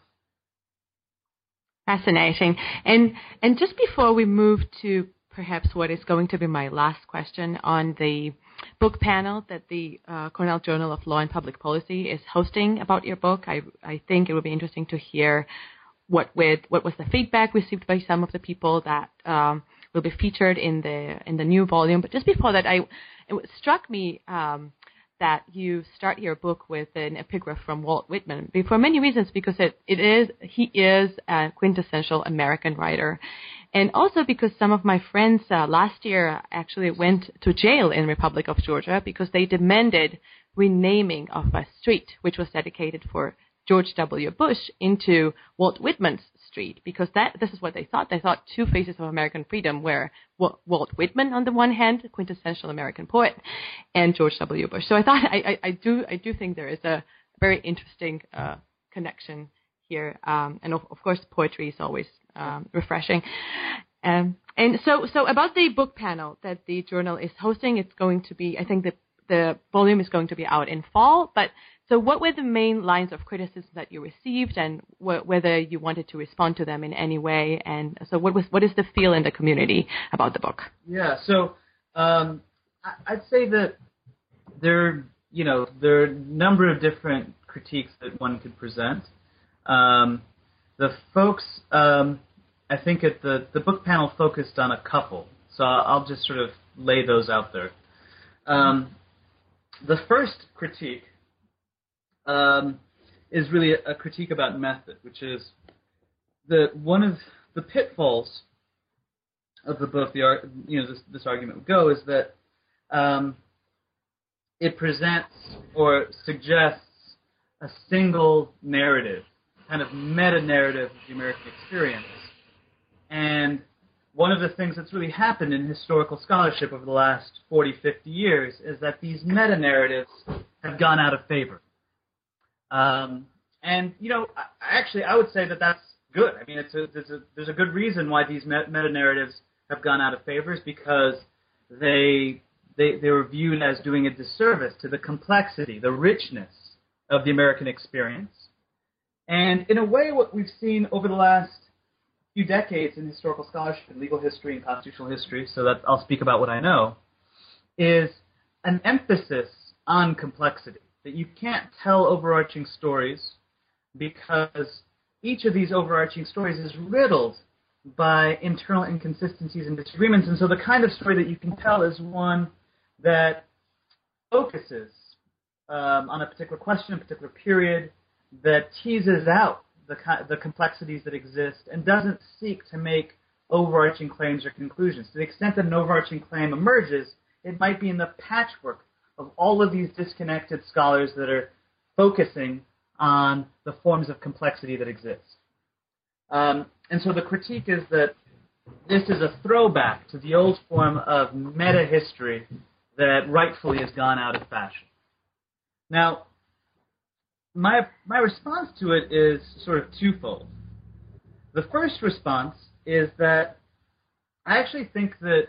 Fascinating. And and just before we move to perhaps what is going to be my last question on the book panel that the uh, Cornell Journal of Law and Public Policy is hosting about your book, I I think it would be interesting to hear what with what was the feedback received by some of the people that um, will be featured in the in the new volume. But just before that, I it struck me um, that you start your book with an epigraph from Walt Whitman for many reasons, because it, it is he is a quintessential American writer, and also because some of my friends uh, last year actually went to jail in Republic of Georgia because they demanded renaming of a street which was dedicated for George W. Bush into Walt Whitman's street, because that this is what they thought. They thought two faces of American freedom were Walt Whitman on the one hand, quintessential American poet, and George W. Bush. So I thought I, I, I do I do think there is a very interesting uh, connection here, um, and of, of course poetry is always um, refreshing. Um, and so, so about the book panel that the journal is hosting, it's going to be, I think the the volume is going to be out in fall. But so, what were the main lines of criticism that you received, and wh- whether you wanted to respond to them in any way? And so, what was what is the feel in the community about the book? Yeah, so um, I- I'd say that there, you know, there are a number of different critiques that one could present. Um, the folks, um, I think, at the the book panel focused on a couple, so I'll just sort of lay those out there. Um, the first critique um, is really a, a critique about method, which is that one of the pitfalls of the book, the ar- you know, this, this argument would go, is that um, it presents or suggests a single narrative, kind of meta-narrative of the American experience. And one of the things that's really happened in historical scholarship over the last forty, fifty years is that these meta-narratives have gone out of favor. Um, and, you know, actually, I would say that that's good. I mean, it's a, there's, a, there's a good reason why these meta-narratives have gone out of favor, is because they, they, they were viewed as doing a disservice to the complexity, the richness of the American experience. And in a way, what we've seen over the last few decades in historical scholarship, in legal history and constitutional history, so that I'll speak about what I know, is an emphasis on complexity, that you can't tell overarching stories because each of these overarching stories is riddled by internal inconsistencies and disagreements. And so the kind of story that you can tell is one that focuses um, on a particular question, a particular period, that teases out the, the complexities that exist and doesn't seek to make overarching claims or conclusions. To the extent that an overarching claim emerges, it might be in the patchwork of all of these disconnected scholars that are focusing on the forms of complexity that exist. Um, and so the critique is that this is a throwback to the old form of meta-history that rightfully has gone out of fashion. Now, my my response to it is sort of twofold. The first response is that I actually think that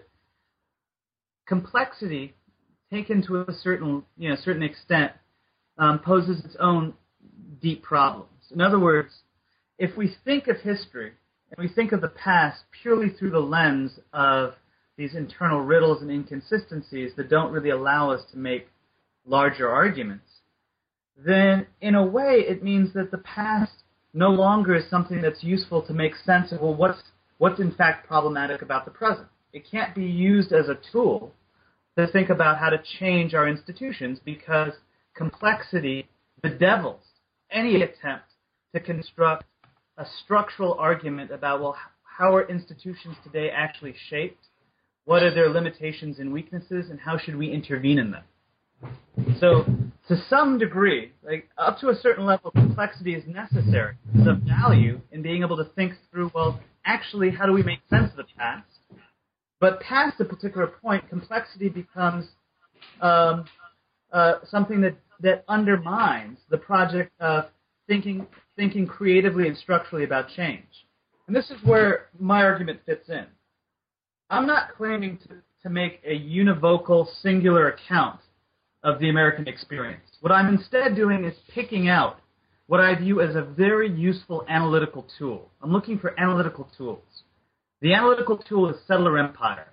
complexity, taken to a certain you know certain extent, um, poses its own deep problems. In other words, if we think of history and we think of the past purely through the lens of these internal riddles and inconsistencies that don't really allow us to make larger arguments, then in a way it means that the past no longer is something that's useful to make sense of, well, what's, what's in fact problematic about the present. It can't be used as a tool to think about how to change our institutions, because complexity bedevils any attempt to construct a structural argument about, well, how are institutions today actually shaped? What are their limitations and weaknesses, and how should we intervene in them? So, to some degree, like up to a certain level, complexity is necessary. It's of value in being able to think through, well, actually, how do we make sense of the past? But past a particular point, complexity becomes um, uh, something that, that undermines the project of thinking thinking creatively and structurally about change. And this is where my argument fits in. I'm not claiming to, to make a univocal, singular account of the American experience. What I'm instead doing is picking out what I view as a very useful analytical tool. I'm looking for analytical tools. The analytical tool is settler empire.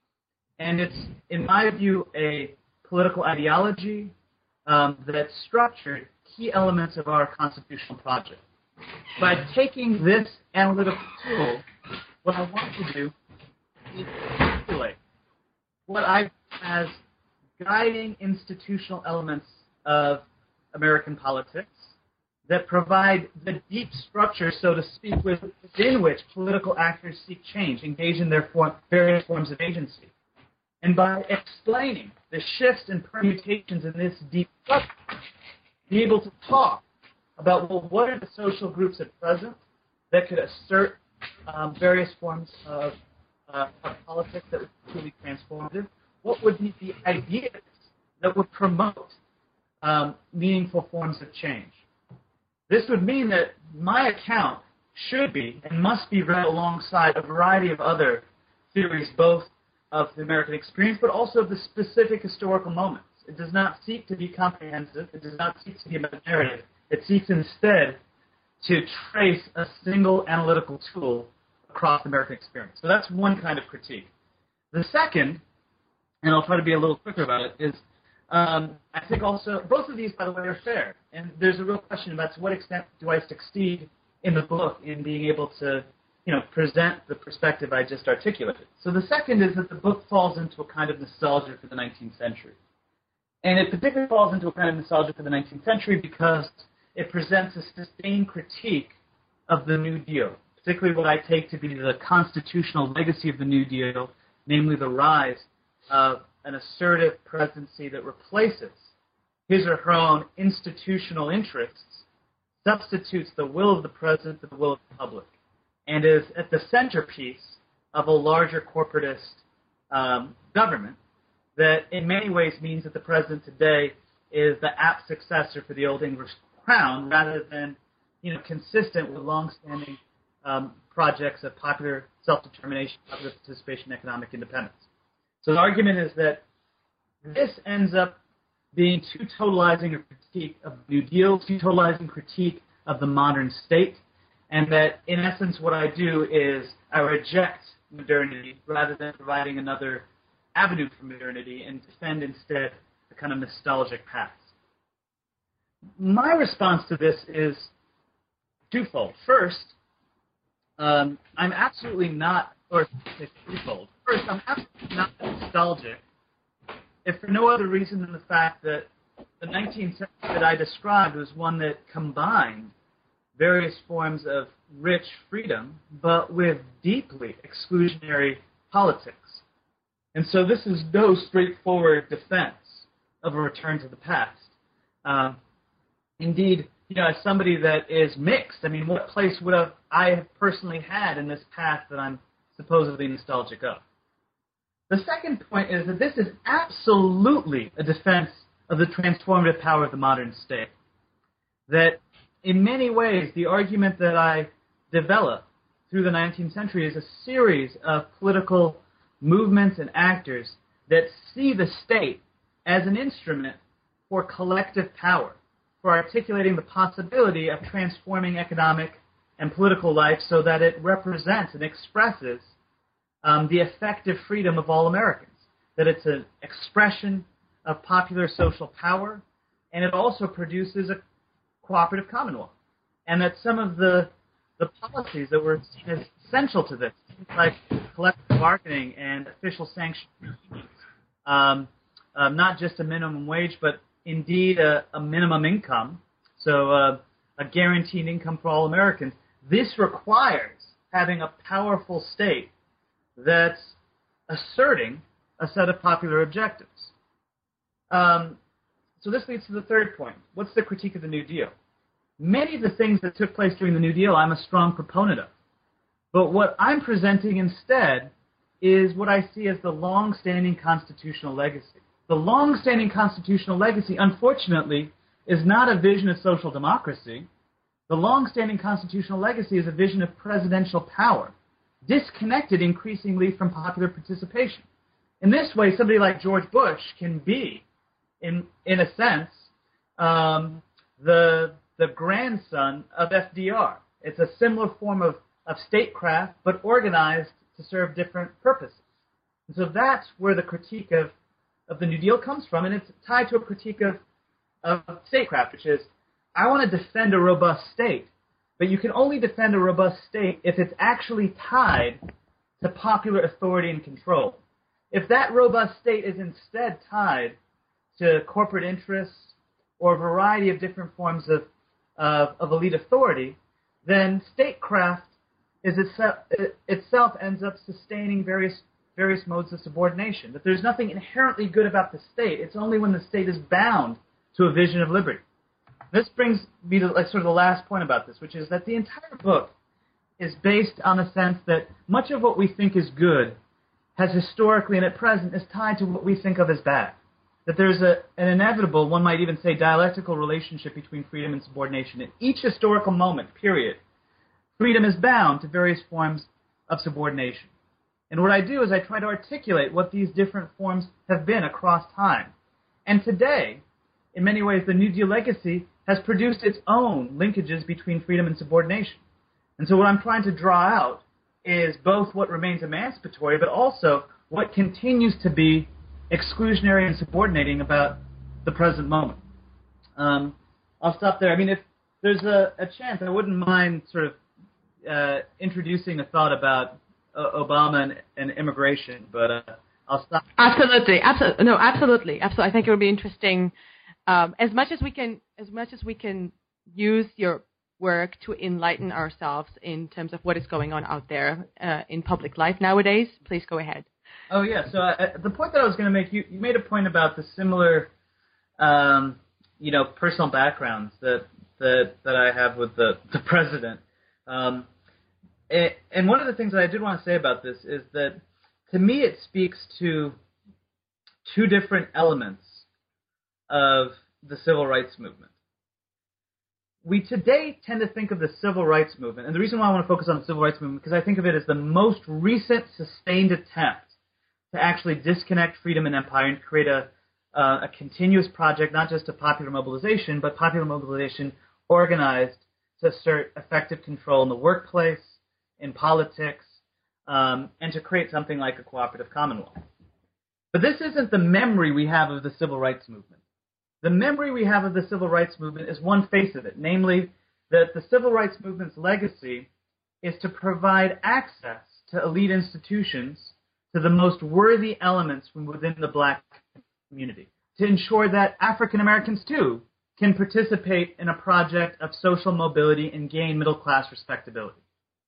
And it's, in my view, a political ideology um, that structured key elements of our constitutional project. By taking this analytical tool, what I want to do is articulate what I as guiding institutional elements of American politics that provide the deep structure, so to speak, within which political actors seek change, engage in their form, various forms of agency. And by explaining the shifts and permutations in this deep structure, be able to talk about, well, what are the social groups at present that could assert um, various forms of, uh, of politics that would be truly transformative? What would be the ideas that would promote um, meaningful forms of change? This would mean that my account should be and must be read alongside a variety of other theories both of the American experience, but also of the specific historical moments. It does not seek to be comprehensive. It does not seek to be about narrative. It seeks instead to trace a single analytical tool across American experience. So that's one kind of critique. The second, and I'll try to be a little quicker about it, is um, I think also, both of these, by the way, are fair. And there's a real question about to what extent do I succeed in the book in being able to, you know, present the perspective I just articulated. So the second is that the book falls into a kind of nostalgia for the nineteenth century. And it particularly falls into a kind of nostalgia for the nineteenth century because it presents a sustained critique of the New Deal, particularly what I take to be the constitutional legacy of the New Deal, namely the rise of an assertive presidency that replaces his or her own institutional interests, substitutes the will of the president for the will of the public, and is at the centerpiece of a larger corporatist um, government that in many ways means that the president today is the apt successor for the old English crown rather than, you know, consistent with longstanding um, projects of popular self-determination, popular participation, economic independence. So the argument is that this ends up being too totalizing a critique of the New Deal, too totalizing critique of the modern state, and that in essence what I do is I reject modernity rather than providing another avenue for modernity and defend instead a kind of nostalgic past. My response to this is twofold. First, um, I'm absolutely not, or it's threefold. First, I'm absolutely not nostalgic, if for no other reason than the fact that the nineteenth century that I described was one that combined various forms of rich freedom, but with deeply exclusionary politics. And so this is no straightforward defense of a return to the past. Um, indeed, you know, as somebody that is mixed, I mean, what place would have I have personally had in this past that I'm supposedly nostalgic of? The second point is that this is absolutely a defense of the transformative power of the modern state. That in many ways, the argument that I develop through the nineteenth century is a series of political movements and actors that see the state as an instrument for collective power, for articulating the possibility of transforming economic and political life so that it represents and expresses um, the effective freedom of all Americans, that it's an expression of popular social power, and it also produces a cooperative commonwealth, and that some of the the policies that were seen as essential to this, like collective bargaining and official sanction, um, um, not just a minimum wage, but indeed a, a minimum income, so uh, a guaranteed income for all Americans. This requires having a powerful state that's asserting a set of popular objectives. Um, so this leads to the third point. What's the critique of the New Deal? Many of the things that took place during the New Deal I'm a strong proponent of. But what I'm presenting instead is what I see as the long-standing constitutional legacy. The long-standing constitutional legacy, unfortunately, is not a vision of social democracy. The long-standing constitutional legacy is a vision of presidential power, disconnected increasingly from popular participation. In this way, somebody like George Bush can be, in in a sense, um, the the grandson of F D R. It's a similar form of, of statecraft, but organized to serve different purposes. And so that's where the critique of, of the New Deal comes from, and it's tied to a critique of, of statecraft, which is, I want to defend a robust state, but you can only defend a robust state if it's actually tied to popular authority and control. If that robust state is instead tied to corporate interests or a variety of different forms of, of, of elite authority, then statecraft is itself, itself ends up sustaining various various modes of subordination. That there's nothing inherently good about the state. It's only when the state is bound to a vision of liberty. This brings me to like, sort of the last point about this, which is that the entire book is based on the sense that much of what we think is good has historically and at present is tied to what we think of as bad. That there's a, an inevitable, one might even say dialectical relationship between freedom and subordination. In each historical moment, period, freedom is bound to various forms of subordination. And what I do is I try to articulate what these different forms have been across time. And today, in many ways, the New Deal legacy has produced its own linkages between freedom and subordination. And so what I'm trying to draw out is both what remains emancipatory, but also what continues to be exclusionary and subordinating about the present moment. Um, I'll stop there. I mean, if there's a, a chance, I wouldn't mind sort of uh, introducing a thought about uh, Obama and, and immigration, but uh, I'll stop. Absolutely, absolutely, no, absolutely, absolutely. I think it would be interesting. Um, as much as we can, as much as we can use your work to enlighten ourselves in terms of what is going on out there uh, in public life nowadays. Please go ahead. Oh yeah. So uh, the point that I was going to make, you, you made a point about the similar, um, you know, personal backgrounds that that that I have with the the president. Um, and, and one of the things that I did want to say about this is that to me it speaks to two different elements of the civil rights movement. We today tend to think of the civil rights movement, and the reason why I want to focus on the civil rights movement, because I think of it as the most recent sustained attempt to actually disconnect freedom and empire and create a, uh, a continuous project, not just of popular mobilization, but popular mobilization organized to assert effective control in the workplace, in politics, um, and to create something like a cooperative commonwealth. But this isn't the memory we have of the civil rights movement. The memory we have of the civil rights movement is one face of it, namely that the civil rights movement's legacy is to provide access to elite institutions, to the most worthy elements from within the black community, to ensure that African Americans, too, can participate in a project of social mobility and gain middle-class respectability.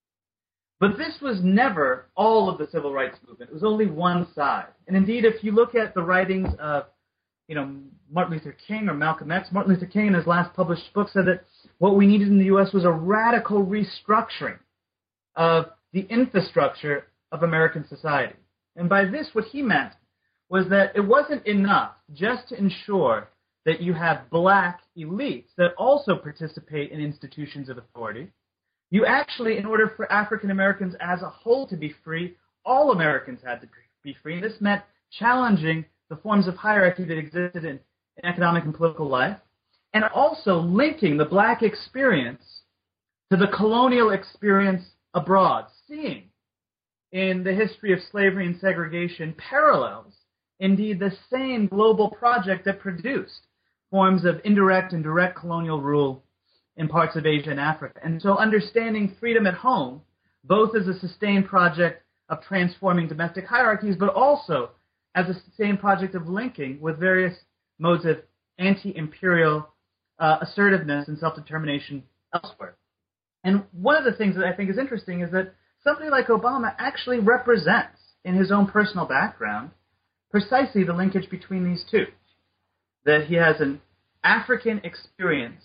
But this was never all of the civil rights movement. It was only one side. And indeed, if you look at the writings of you know, Martin Luther King or Malcolm X, Martin Luther King in his last published book said that what we needed in the U S was a radical restructuring of the infrastructure of American society. And by this, what he meant was that it wasn't enough just to ensure that you have black elites that also participate in institutions of authority. You actually, in order for African Americans as a whole to be free, all Americans had to be free. And this meant challenging the forms of hierarchy that existed in, in economic and political life, and also linking the black experience to the colonial experience abroad, seeing in the history of slavery and segregation parallels, indeed the same global project that produced forms of indirect and direct colonial rule in parts of Asia and Africa. And so understanding freedom at home, both as a sustained project of transforming domestic hierarchies, but also as a sustained project of linking with various modes of anti-imperial uh, assertiveness and self-determination elsewhere. And one of the things that I think is interesting is that somebody like Obama actually represents, in his own personal background, precisely the linkage between these two. That he has an African experience,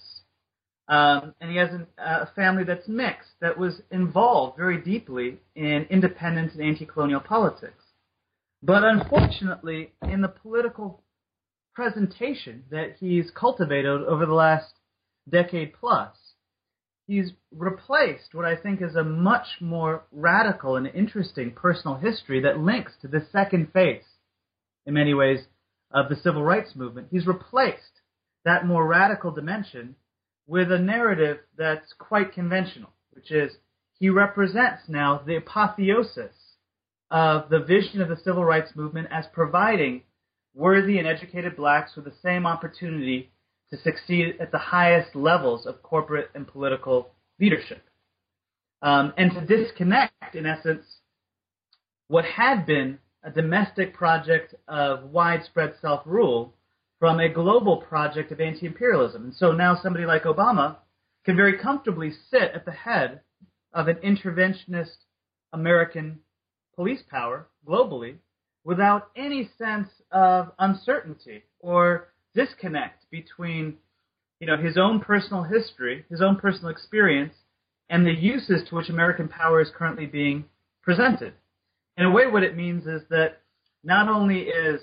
um, and he has an, uh, a family that's mixed, that was involved very deeply in independence and anti-colonial politics. But unfortunately, in the political presentation that he's cultivated over the last decade plus, he's replaced what I think is a much more radical and interesting personal history that links to the second phase, in many ways, of the civil rights movement. He's replaced that more radical dimension with a narrative that's quite conventional, which is he represents now the apotheosis of the vision of the civil rights movement as providing worthy and educated blacks with the same opportunity to succeed at the highest levels of corporate and political leadership. Um, and to disconnect, in essence, what had been a domestic project of widespread self-rule from a global project of anti-imperialism. And so now somebody like Obama can very comfortably sit at the head of an interventionist American police power globally without any sense of uncertainty or disconnect between, you know, his own personal history, his own personal experience, and the uses to which American power is currently being presented. In a way, what it means is that not only is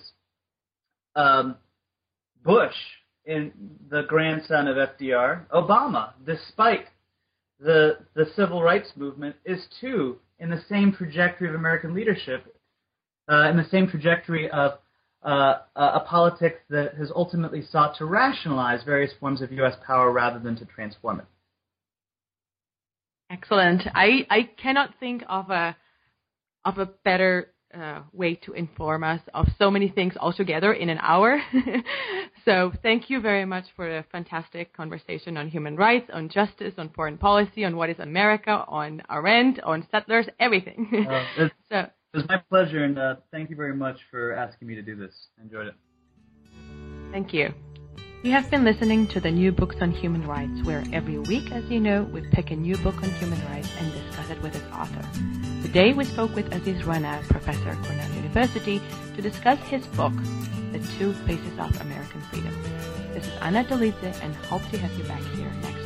um, Bush in the grandson of F D R, Obama, despite the the civil rights movement, is too in the same trajectory of American leadership, uh, in the same trajectory of uh, a politics that has ultimately sought to rationalize various forms of U S power rather than to transform it. Excellent. I, I cannot think of a of a better uh, way to inform us of so many things altogether in an hour. So thank you very much for a fantastic conversation on human rights, on justice, on foreign policy, on what is America, on Arendt, on settlers, everything. Uh, it's, so, it was my pleasure, and uh, thank you very much for asking me to do this. I enjoyed it. Thank you. You have been listening to the New Books on Human Rights, where every week, as you know, we pick a new book on human rights and discuss it with its author. Today we spoke with Aziz Rana, professor at Cornell University, to discuss his book, The Two Faces of American Freedom. This is Anna Dolidze, and hope to have you back here next